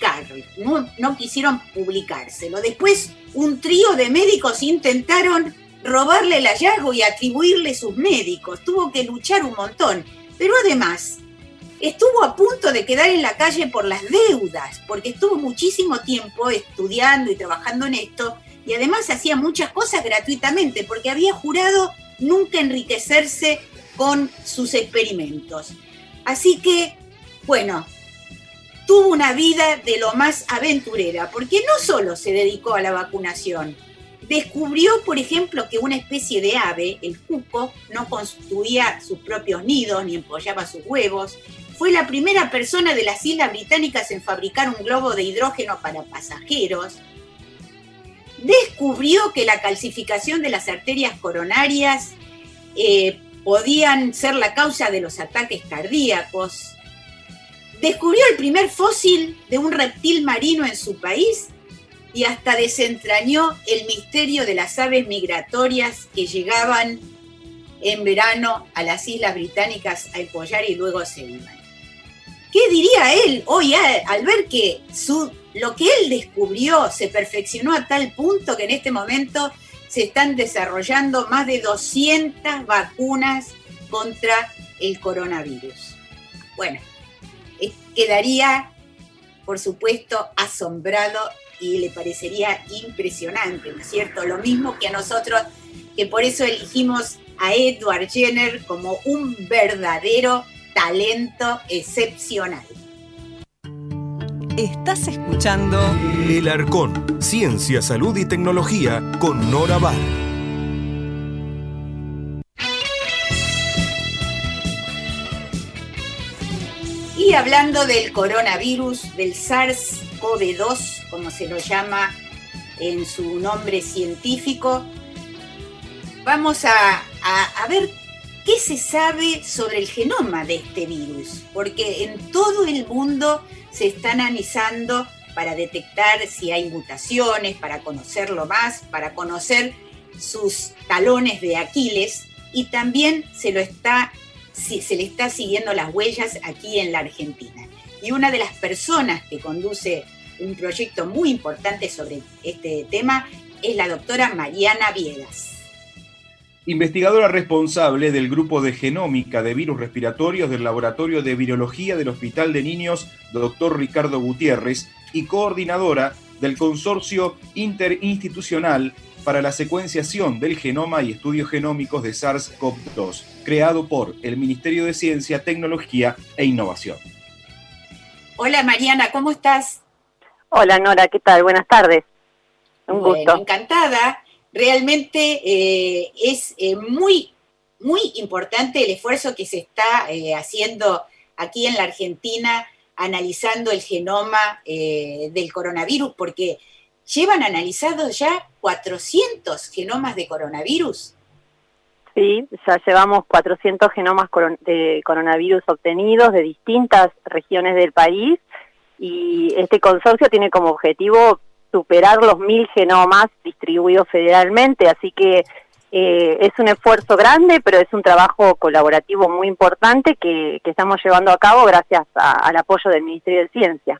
publicárselo. Después un trío de médicos intentaron robarle el hallazgo y atribuirle sus médicos. Tuvo que luchar un montón. Pero además estuvo a punto de quedar en la calle por las deudas, porque estuvo muchísimo tiempo estudiando y trabajando en esto, y además hacía muchas cosas gratuitamente, porque había jurado nunca enriquecerse con sus experimentos. Así que, bueno, tuvo una vida de lo más aventurera, porque no solo se dedicó a la vacunación, descubrió, por ejemplo, que una especie de ave, el cuco, no construía sus propios nidos ni empollaba sus huevos. Fue la primera persona de las Islas Británicas en fabricar un globo de hidrógeno para pasajeros. Descubrió que la calcificación de las arterias coronarias podían ser la causa de los ataques cardíacos. Descubrió el primer fósil de un reptil marino en su país y hasta desentrañó el misterio de las aves migratorias que llegaban en verano a las Islas Británicas a empollar y luego se iban. ¿Qué diría él hoy al ver que lo que él descubrió se perfeccionó a tal punto que en este momento se están desarrollando más de 200 vacunas contra el coronavirus? Bueno, quedaría, por supuesto, asombrado y le parecería impresionante, ¿no es cierto? Lo mismo que a nosotros, que por eso elegimos a Edward Jenner como un verdadero talento excepcional.
Estás escuchando El Arcón, Ciencia, Salud y Tecnología con Nora Bar.
Y hablando del coronavirus, del SARS-CoV-2, como se lo llama en su nombre científico, vamos a ver qué se sabe sobre el genoma de este virus, porque en todo el mundo se está analizando para detectar si hay mutaciones, para conocerlo más, para conocer sus talones de Aquiles, y también se le está siguiendo las huellas aquí en la Argentina. Y una de las personas que conduce un proyecto muy importante sobre este tema es la doctora Mariana Viegas.
Investigadora responsable del Grupo de Genómica de Virus Respiratorios del Laboratorio de Virología del Hospital de Niños Dr. Ricardo Gutiérrez y coordinadora del Consorcio Interinstitucional para la Secuenciación del Genoma y Estudios Genómicos de SARS-CoV-2, creado por el Ministerio de Ciencia, Tecnología e Innovación.
Hola Mariana, ¿cómo estás?
Hola Nora, ¿qué tal? Buenas tardes. Un gusto.
Encantada. Realmente es muy, muy importante el esfuerzo que se está haciendo aquí en la Argentina analizando el genoma del coronavirus, porque llevan analizados ya 400 genomas de coronavirus.
Sí, ya llevamos 400 genomas de coronavirus obtenidos de distintas regiones del país, y este consorcio tiene como objetivo superar los 1000 genomas distribuidos federalmente, así que es un esfuerzo grande, pero es un trabajo colaborativo muy importante que estamos llevando a cabo gracias al apoyo del Ministerio de Ciencia.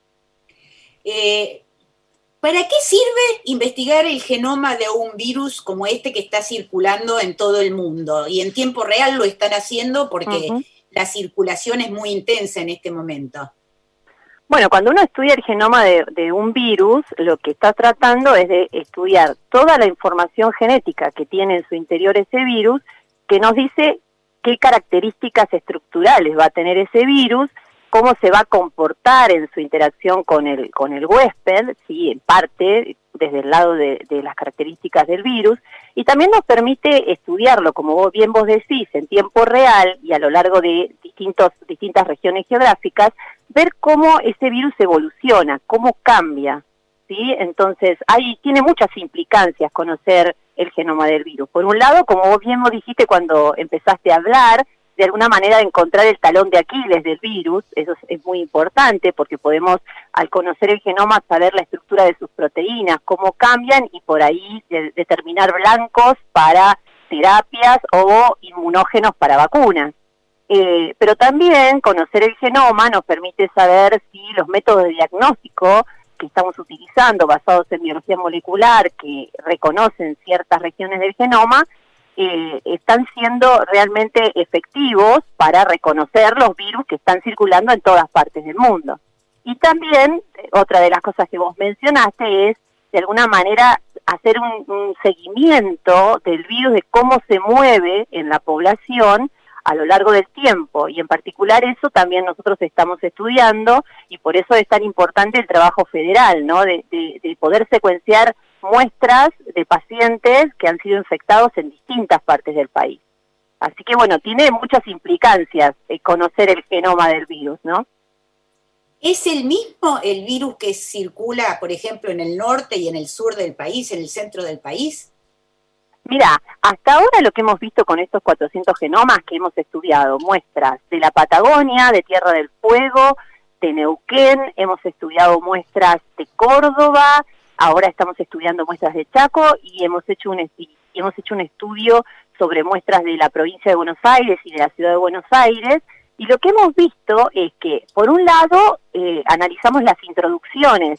¿Para qué sirve investigar el genoma de un virus como este que está circulando en todo el mundo? Y en tiempo real lo están haciendo porque la circulación es muy intensa en este momento.
Bueno, cuando uno estudia el genoma de un virus, lo que está tratando es de estudiar toda la información genética que tiene en su interior ese virus, que nos dice qué características estructurales va a tener ese virus, cómo se va a comportar en su interacción con el huésped, sí, en parte desde el lado de las características del virus, y también nos permite estudiarlo, como bien vos decís, en tiempo real y a lo largo de distintas regiones geográficas, ver cómo ese virus evoluciona, cómo cambia, ¿sí? Entonces, tiene muchas implicancias conocer el genoma del virus. Por un lado, como vos bien dijiste cuando empezaste a hablar, de alguna manera encontrar el talón de Aquiles del virus, eso es muy importante porque podemos, al conocer el genoma, saber la estructura de sus proteínas, cómo cambian y por ahí determinar blancos para terapias o inmunógenos para vacunas. Pero también conocer el genoma nos permite saber si los métodos de diagnóstico que estamos utilizando, basados en biología molecular, que reconocen ciertas regiones del genoma, están siendo realmente efectivos para reconocer los virus que están circulando en todas partes del mundo. Y también, otra de las cosas que vos mencionaste es, de alguna manera, hacer un seguimiento del virus, de cómo se mueve en la población a lo largo del tiempo, y en particular eso también nosotros estamos estudiando, y por eso es tan importante el trabajo federal, ¿no? De poder secuenciar muestras de pacientes que han sido infectados en distintas partes del país. Así que bueno, tiene muchas implicancias conocer el genoma del virus, ¿no?
¿Es el mismo el virus que circula, por ejemplo, en el norte y en el sur del país, en el centro del país?
Mira, hasta ahora lo que hemos visto con estos 400 genomas que hemos estudiado, muestras de la Patagonia, de Tierra del Fuego, de Neuquén, hemos estudiado muestras de Córdoba, ahora estamos estudiando muestras de Chaco y hemos hecho un estudio sobre muestras de la provincia de Buenos Aires y de la ciudad de Buenos Aires, y lo que hemos visto es que, por un lado, analizamos las introducciones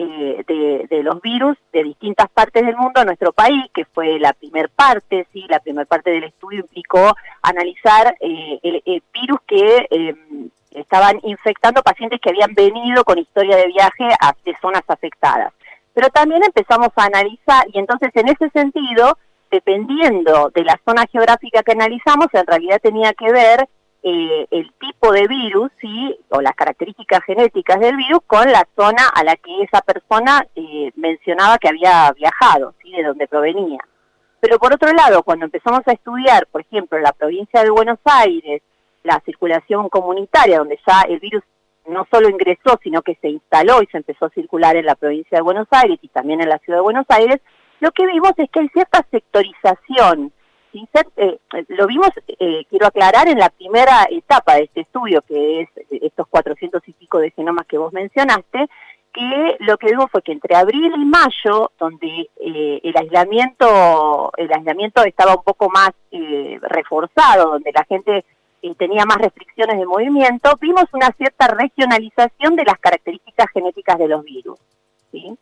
de los virus de distintas partes del mundo a nuestro país, que fue la primer parte, sí, la primer parte del estudio implicó analizar el virus que estaban infectando pacientes que habían venido con historia de viaje de zonas afectadas. Pero también empezamos a analizar, y entonces en ese sentido, dependiendo de la zona geográfica que analizamos, en realidad tenía que ver el tipo de virus, ¿sí? O las características genéticas del virus con la zona a la que esa persona mencionaba que había viajado, ¿sí? De donde provenía. Pero por otro lado, cuando empezamos a estudiar, por ejemplo, la provincia de Buenos Aires, la circulación comunitaria, donde ya el virus no solo ingresó, sino que se instaló y se empezó a circular en la provincia de Buenos Aires y también en la ciudad de Buenos Aires, lo que vimos es que hay cierta sectorización. ¿Sí? Lo vimos, quiero aclarar, en la primera etapa de este estudio, que es estos 400 y pico de genomas que vos mencionaste, que lo que vimos fue que entre abril y mayo, donde el aislamiento estaba un poco más reforzado, donde la gente tenía más restricciones de movimiento, vimos una cierta regionalización de las características genéticas de los virus, ¿sí?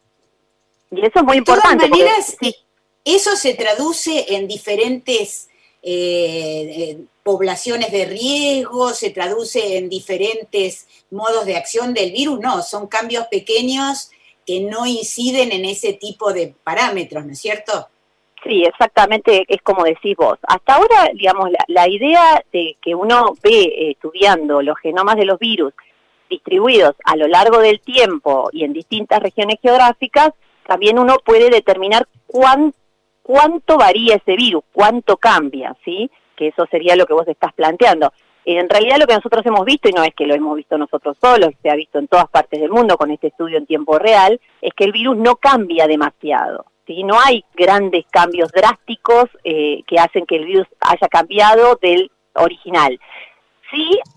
Y eso es muy importante.
De todas maneras,
porque, sí,
eso se traduce en diferentes poblaciones de riesgo, se traduce en diferentes modos de acción del virus. No, son cambios pequeños que no inciden en ese tipo de parámetros, ¿no es cierto?
Sí, exactamente, es como decís vos. Hasta ahora, digamos, la idea de que uno ve estudiando los genomas de los virus distribuidos a lo largo del tiempo y en distintas regiones geográficas, también uno puede determinar cuánto varía ese virus, cuánto cambia, ¿sí? Que eso sería lo que vos estás planteando. En realidad lo que nosotros hemos visto, y no es que lo hemos visto nosotros solos, se ha visto en todas partes del mundo con este estudio en tiempo real, es que el virus no cambia demasiado, ¿sí? No hay grandes cambios drásticos que hacen que el virus haya cambiado del original. Sí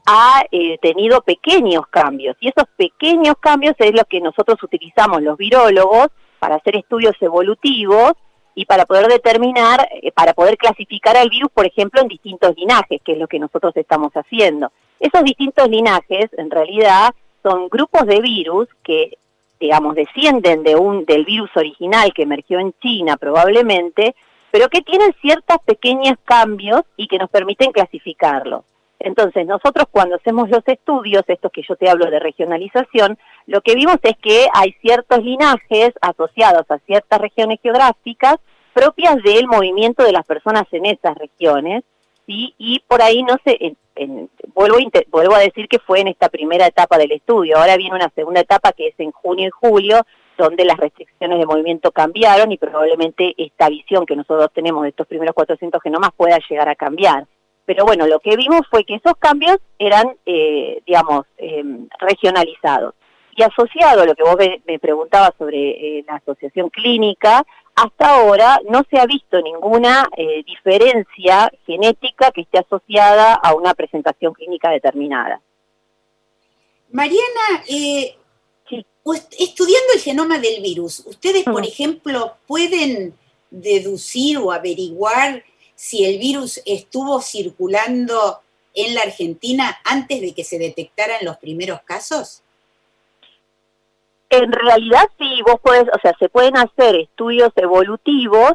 ha tenido pequeños cambios, y esos pequeños cambios es lo que nosotros utilizamos los virólogos para hacer estudios evolutivos y para poder determinar, para poder clasificar al virus, por ejemplo, en distintos linajes, que es lo que nosotros estamos haciendo. Esos distintos linajes, en realidad, son grupos de virus que, digamos, descienden del virus original que emergió en China probablemente, pero que tienen ciertos pequeños cambios y que nos permiten clasificarlos. Entonces, nosotros cuando hacemos los estudios, estos que yo te hablo de regionalización, lo que vimos es que hay ciertos linajes asociados a ciertas regiones geográficas propias del movimiento de las personas en esas regiones, ¿sí? Y por ahí, no sé, vuelvo a decir que fue en esta primera etapa del estudio. Ahora viene una segunda etapa que es en junio y julio, donde las restricciones de movimiento cambiaron y probablemente esta visión que nosotros tenemos de estos primeros 400 genomas pueda llegar a cambiar. Pero bueno, lo que vimos fue que esos cambios eran, regionalizados. Y asociado a lo que vos me preguntabas sobre la asociación clínica, hasta ahora no se ha visto ninguna diferencia genética que esté asociada a una presentación clínica determinada.
Mariana, estudiando el genoma del virus, ¿ustedes, por ejemplo, pueden deducir o averiguar si el virus estuvo circulando en la Argentina antes de que se detectaran los primeros casos?
En realidad sí, vos podés, o sea, se pueden hacer estudios evolutivos,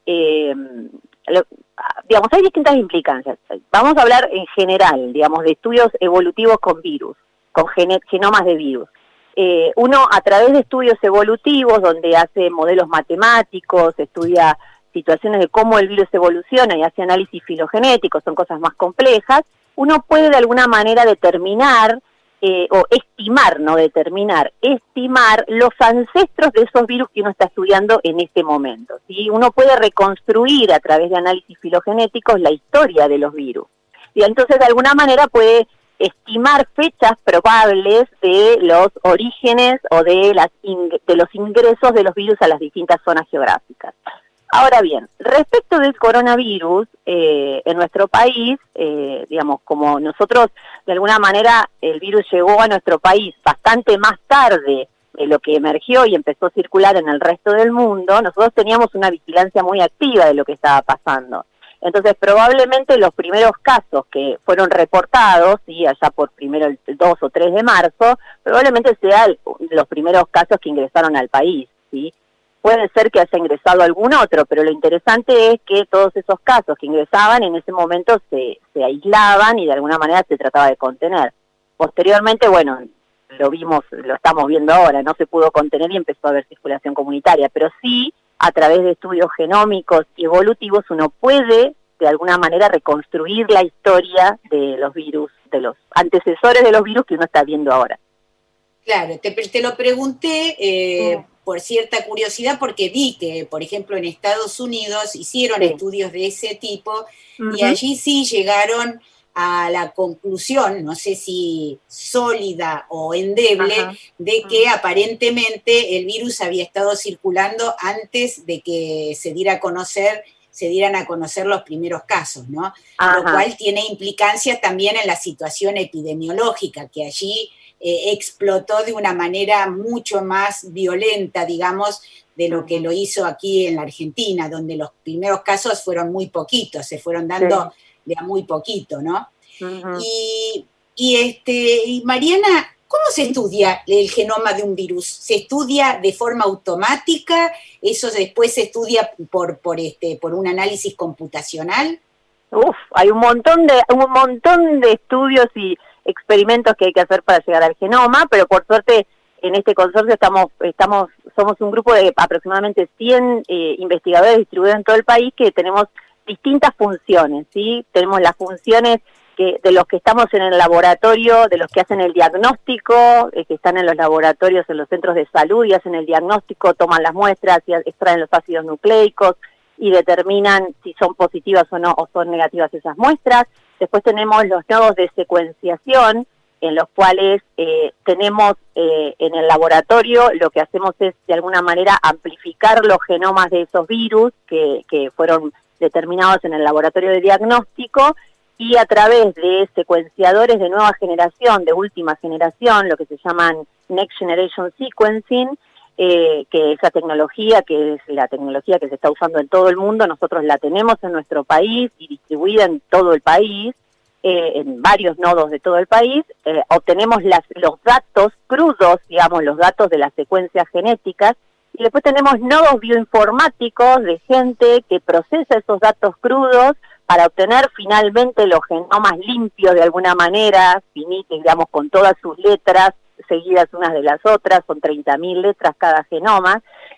digamos, hay distintas implicancias. Vamos a hablar en general, digamos, de estudios evolutivos con virus, con genomas de virus. Uno, a través de estudios evolutivos, donde hace modelos matemáticos, estudia situaciones de cómo el virus evoluciona y hace análisis filogenéticos, son cosas más complejas, uno puede de alguna manera determinar, o estimar, no determinar, estimar los ancestros de esos virus que uno está estudiando en este momento, ¿sí? Uno puede reconstruir a través de análisis filogenéticos la historia de los virus. Y entonces de alguna manera puede estimar fechas probables de los orígenes o de los ingresos de los virus a las distintas zonas geográficas. Ahora bien, respecto del coronavirus, en nuestro país, digamos, como nosotros, de alguna manera, el virus llegó a nuestro país bastante más tarde de lo que emergió y empezó a circular en el resto del mundo, nosotros teníamos una vigilancia muy activa de lo que estaba pasando. Entonces, probablemente los primeros casos que fueron reportados, ¿sí? Allá por primero el 2 o 3 de marzo, probablemente sean los primeros casos que ingresaron al país, ¿sí? Puede ser que haya ingresado algún otro, pero lo interesante es que todos esos casos que ingresaban en ese momento se aislaban y de alguna manera se trataba de contener. Posteriormente, bueno, lo estamos viendo ahora, no se pudo contener y empezó a haber circulación comunitaria, pero sí, a través de estudios genómicos y evolutivos, uno puede de alguna manera reconstruir la historia de los virus, de los antecesores de los virus que uno está viendo ahora.
Claro, te lo pregunté por cierta curiosidad, porque vi que, por ejemplo, en Estados Unidos hicieron estudios de ese tipo, y allí sí llegaron a la conclusión, no sé si sólida o endeble, de que aparentemente el virus había estado circulando antes de que se dieran a conocer los primeros casos, ¿no? Lo cual tiene implicancias también en la situación epidemiológica, que allí explotó de una manera mucho más violenta, digamos, de lo que lo hizo aquí en la Argentina, donde los primeros casos fueron muy poquitos, se fueron dando de a muy poquito, ¿no? Y Mariana, ¿cómo se estudia el genoma de un virus? ¿Se estudia de forma automática? ¿Eso después se estudia por un análisis computacional?
Hay un montón de estudios y experimentos que hay que hacer para llegar al genoma, pero por suerte en este consorcio somos un grupo de aproximadamente 100 investigadores distribuidos en todo el país que tenemos distintas funciones, ¿sí? Tenemos las funciones de los que estamos en el laboratorio, de los que hacen el diagnóstico, que están en los laboratorios, en los centros de salud y hacen el diagnóstico, toman las muestras y extraen los ácidos nucleicos y determinan si son positivas o no, o son negativas esas muestras. Después tenemos los nodos de secuenciación, en los cuales tenemos en el laboratorio, lo que hacemos es de alguna manera amplificar los genomas de esos virus que fueron determinados en el laboratorio de diagnóstico, y a través de secuenciadores de nueva generación, de última generación, lo que se llaman Next Generation Sequencing, que esa tecnología, que es la tecnología que se está usando en todo el mundo, nosotros la tenemos en nuestro país y distribuida en todo el país, en varios nodos de todo el país, obtenemos los datos crudos, digamos, los datos de las secuencias genéticas, y después tenemos nodos bioinformáticos de gente que procesa esos datos crudos para obtener finalmente los genomas limpios de alguna manera, finitos, digamos, con todas sus letras, seguidas unas de las otras, son 30.000 letras cada genoma,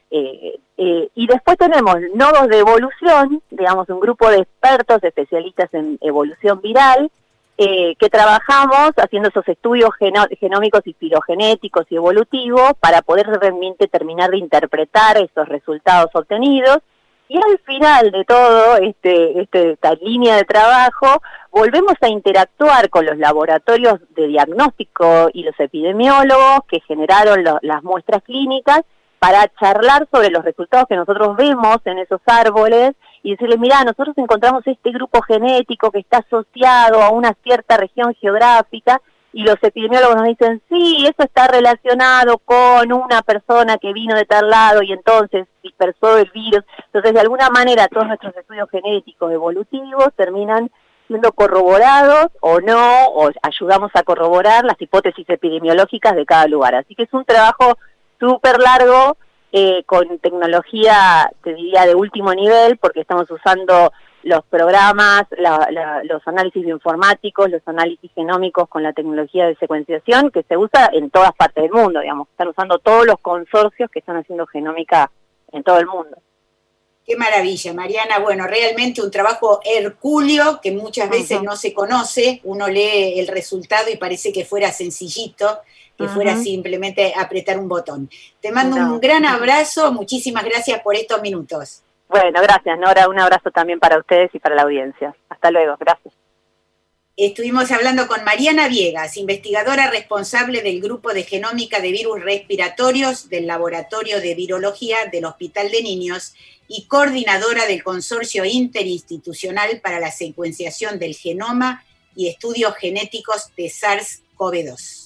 y después tenemos nodos de evolución, digamos, un grupo de expertos, especialistas en evolución viral, que trabajamos haciendo esos estudios genómicos y filogenéticos y evolutivos para poder realmente terminar de interpretar esos resultados obtenidos. Y al final de todo esta línea de trabajo, volvemos a interactuar con los laboratorios de diagnóstico y los epidemiólogos que generaron las muestras clínicas para charlar sobre los resultados que nosotros vemos en esos árboles y decirles, mirá, nosotros encontramos este grupo genético que está asociado a una cierta región geográfica, y los epidemiólogos nos dicen, sí, eso está relacionado con una persona que vino de tal lado y entonces dispersó el virus. Entonces, de alguna manera, todos nuestros estudios genéticos evolutivos terminan siendo corroborados o no, o ayudamos a corroborar las hipótesis epidemiológicas de cada lugar. Así que es un trabajo súper largo, con tecnología, te diría, de último nivel, porque estamos usando los programas, los análisis bioinformáticos, los análisis genómicos con la tecnología de secuenciación que se usa en todas partes del mundo, digamos. Están usando todos los consorcios que están haciendo genómica en todo el mundo.
Qué maravilla, Mariana. Bueno, realmente un trabajo hercúleo que muchas veces no se conoce. Uno lee el resultado y parece que fuera sencillito, que fuera simplemente apretar un botón. Te mando un gran abrazo. Muchísimas gracias por estos minutos.
Bueno, gracias, Nora. Un abrazo también para ustedes y para la audiencia. Hasta luego. Gracias.
Estuvimos hablando con Mariana Viegas, investigadora responsable del Grupo de Genómica de Virus Respiratorios del Laboratorio de Virología del Hospital de Niños y coordinadora del Consorcio Interinstitucional para la Secuenciación del Genoma y Estudios Genéticos de SARS-CoV-2.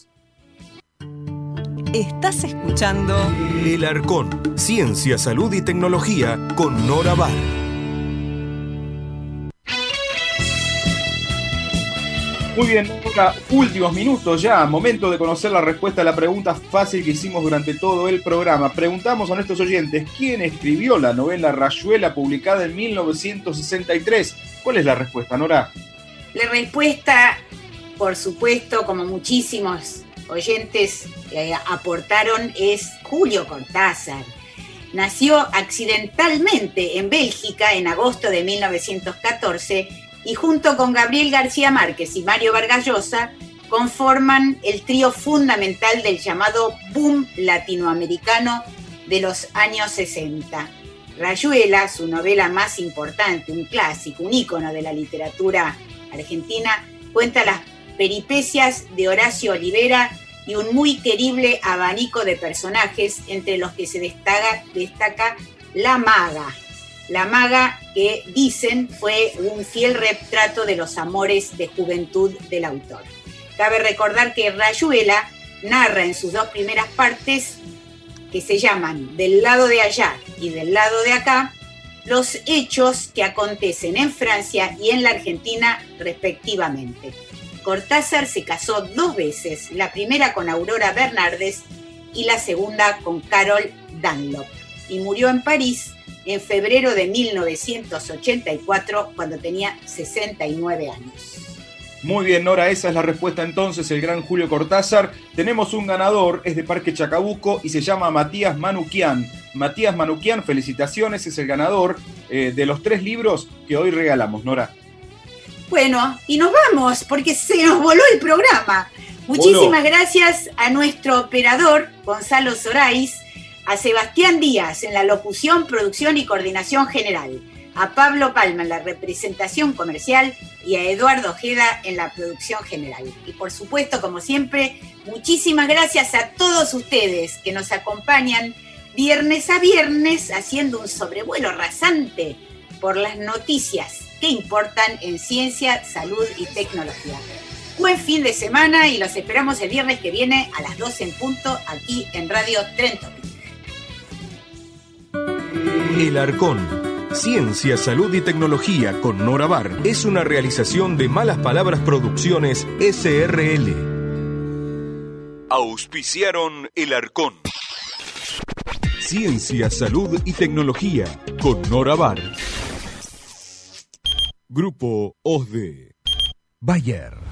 Estás escuchando
El Arcón, Ciencia, Salud y Tecnología con Nora Bar.
Muy bien, últimos minutos ya, momento de conocer la respuesta a la pregunta fácil que hicimos durante todo el programa. Preguntamos a nuestros oyentes, ¿quién escribió la novela Rayuela publicada en 1963? ¿Cuál es la respuesta, Nora?
La respuesta, por supuesto, como muchísimos oyentes aportaron, es Julio Cortázar. Nació accidentalmente en Bélgica en agosto de 1914 y junto con Gabriel García Márquez y Mario Vargas Llosa conforman el trío fundamental del llamado boom latinoamericano de los años 60. Rayuela, su novela más importante, un clásico, un ícono de la literatura argentina, cuenta las peripecias de Horacio Olivera y un muy querible abanico de personajes, entre los que se destaca la maga que dicen fue un fiel retrato de los amores de juventud del autor. Cabe recordar que Rayuela narra en sus dos primeras partes, que se llaman Del lado de allá y Del lado de acá, los hechos que acontecen en Francia y en la Argentina respectivamente. Cortázar se casó 2 veces, la primera con Aurora Bernardes y la segunda con Carol Dunlop, y murió en París en febrero de 1984, cuando tenía 69 años.
Muy bien, Nora, esa es la respuesta entonces, el gran Julio Cortázar. Tenemos un ganador, es de Parque Chacabuco y se llama Matías Manuquian. Matías Manuquian, felicitaciones, es el ganador de los 3 libros que hoy regalamos, Nora.
Bueno, y nos vamos, porque se nos voló el programa. Muchísimas gracias a nuestro operador, Gonzalo Sorais, a Sebastián Díaz en la locución, producción y coordinación general, a Pablo Palma en la representación comercial y a Eduardo Ojeda en la producción general. Y por supuesto, como siempre, muchísimas gracias a todos ustedes que nos acompañan viernes a viernes haciendo un sobrevuelo rasante por las noticias que importan en ciencia, salud y tecnología. Buen fin de semana y los esperamos el viernes que viene a las 12 en punto aquí en Radio Trend Topic.
El Arcón. Ciencia, salud y tecnología con Nora Bar es una realización de Malas Palabras Producciones SRL. Auspiciaron El Arcón. Ciencia, salud y tecnología con Nora Bar. Grupo OSDE. Bayer.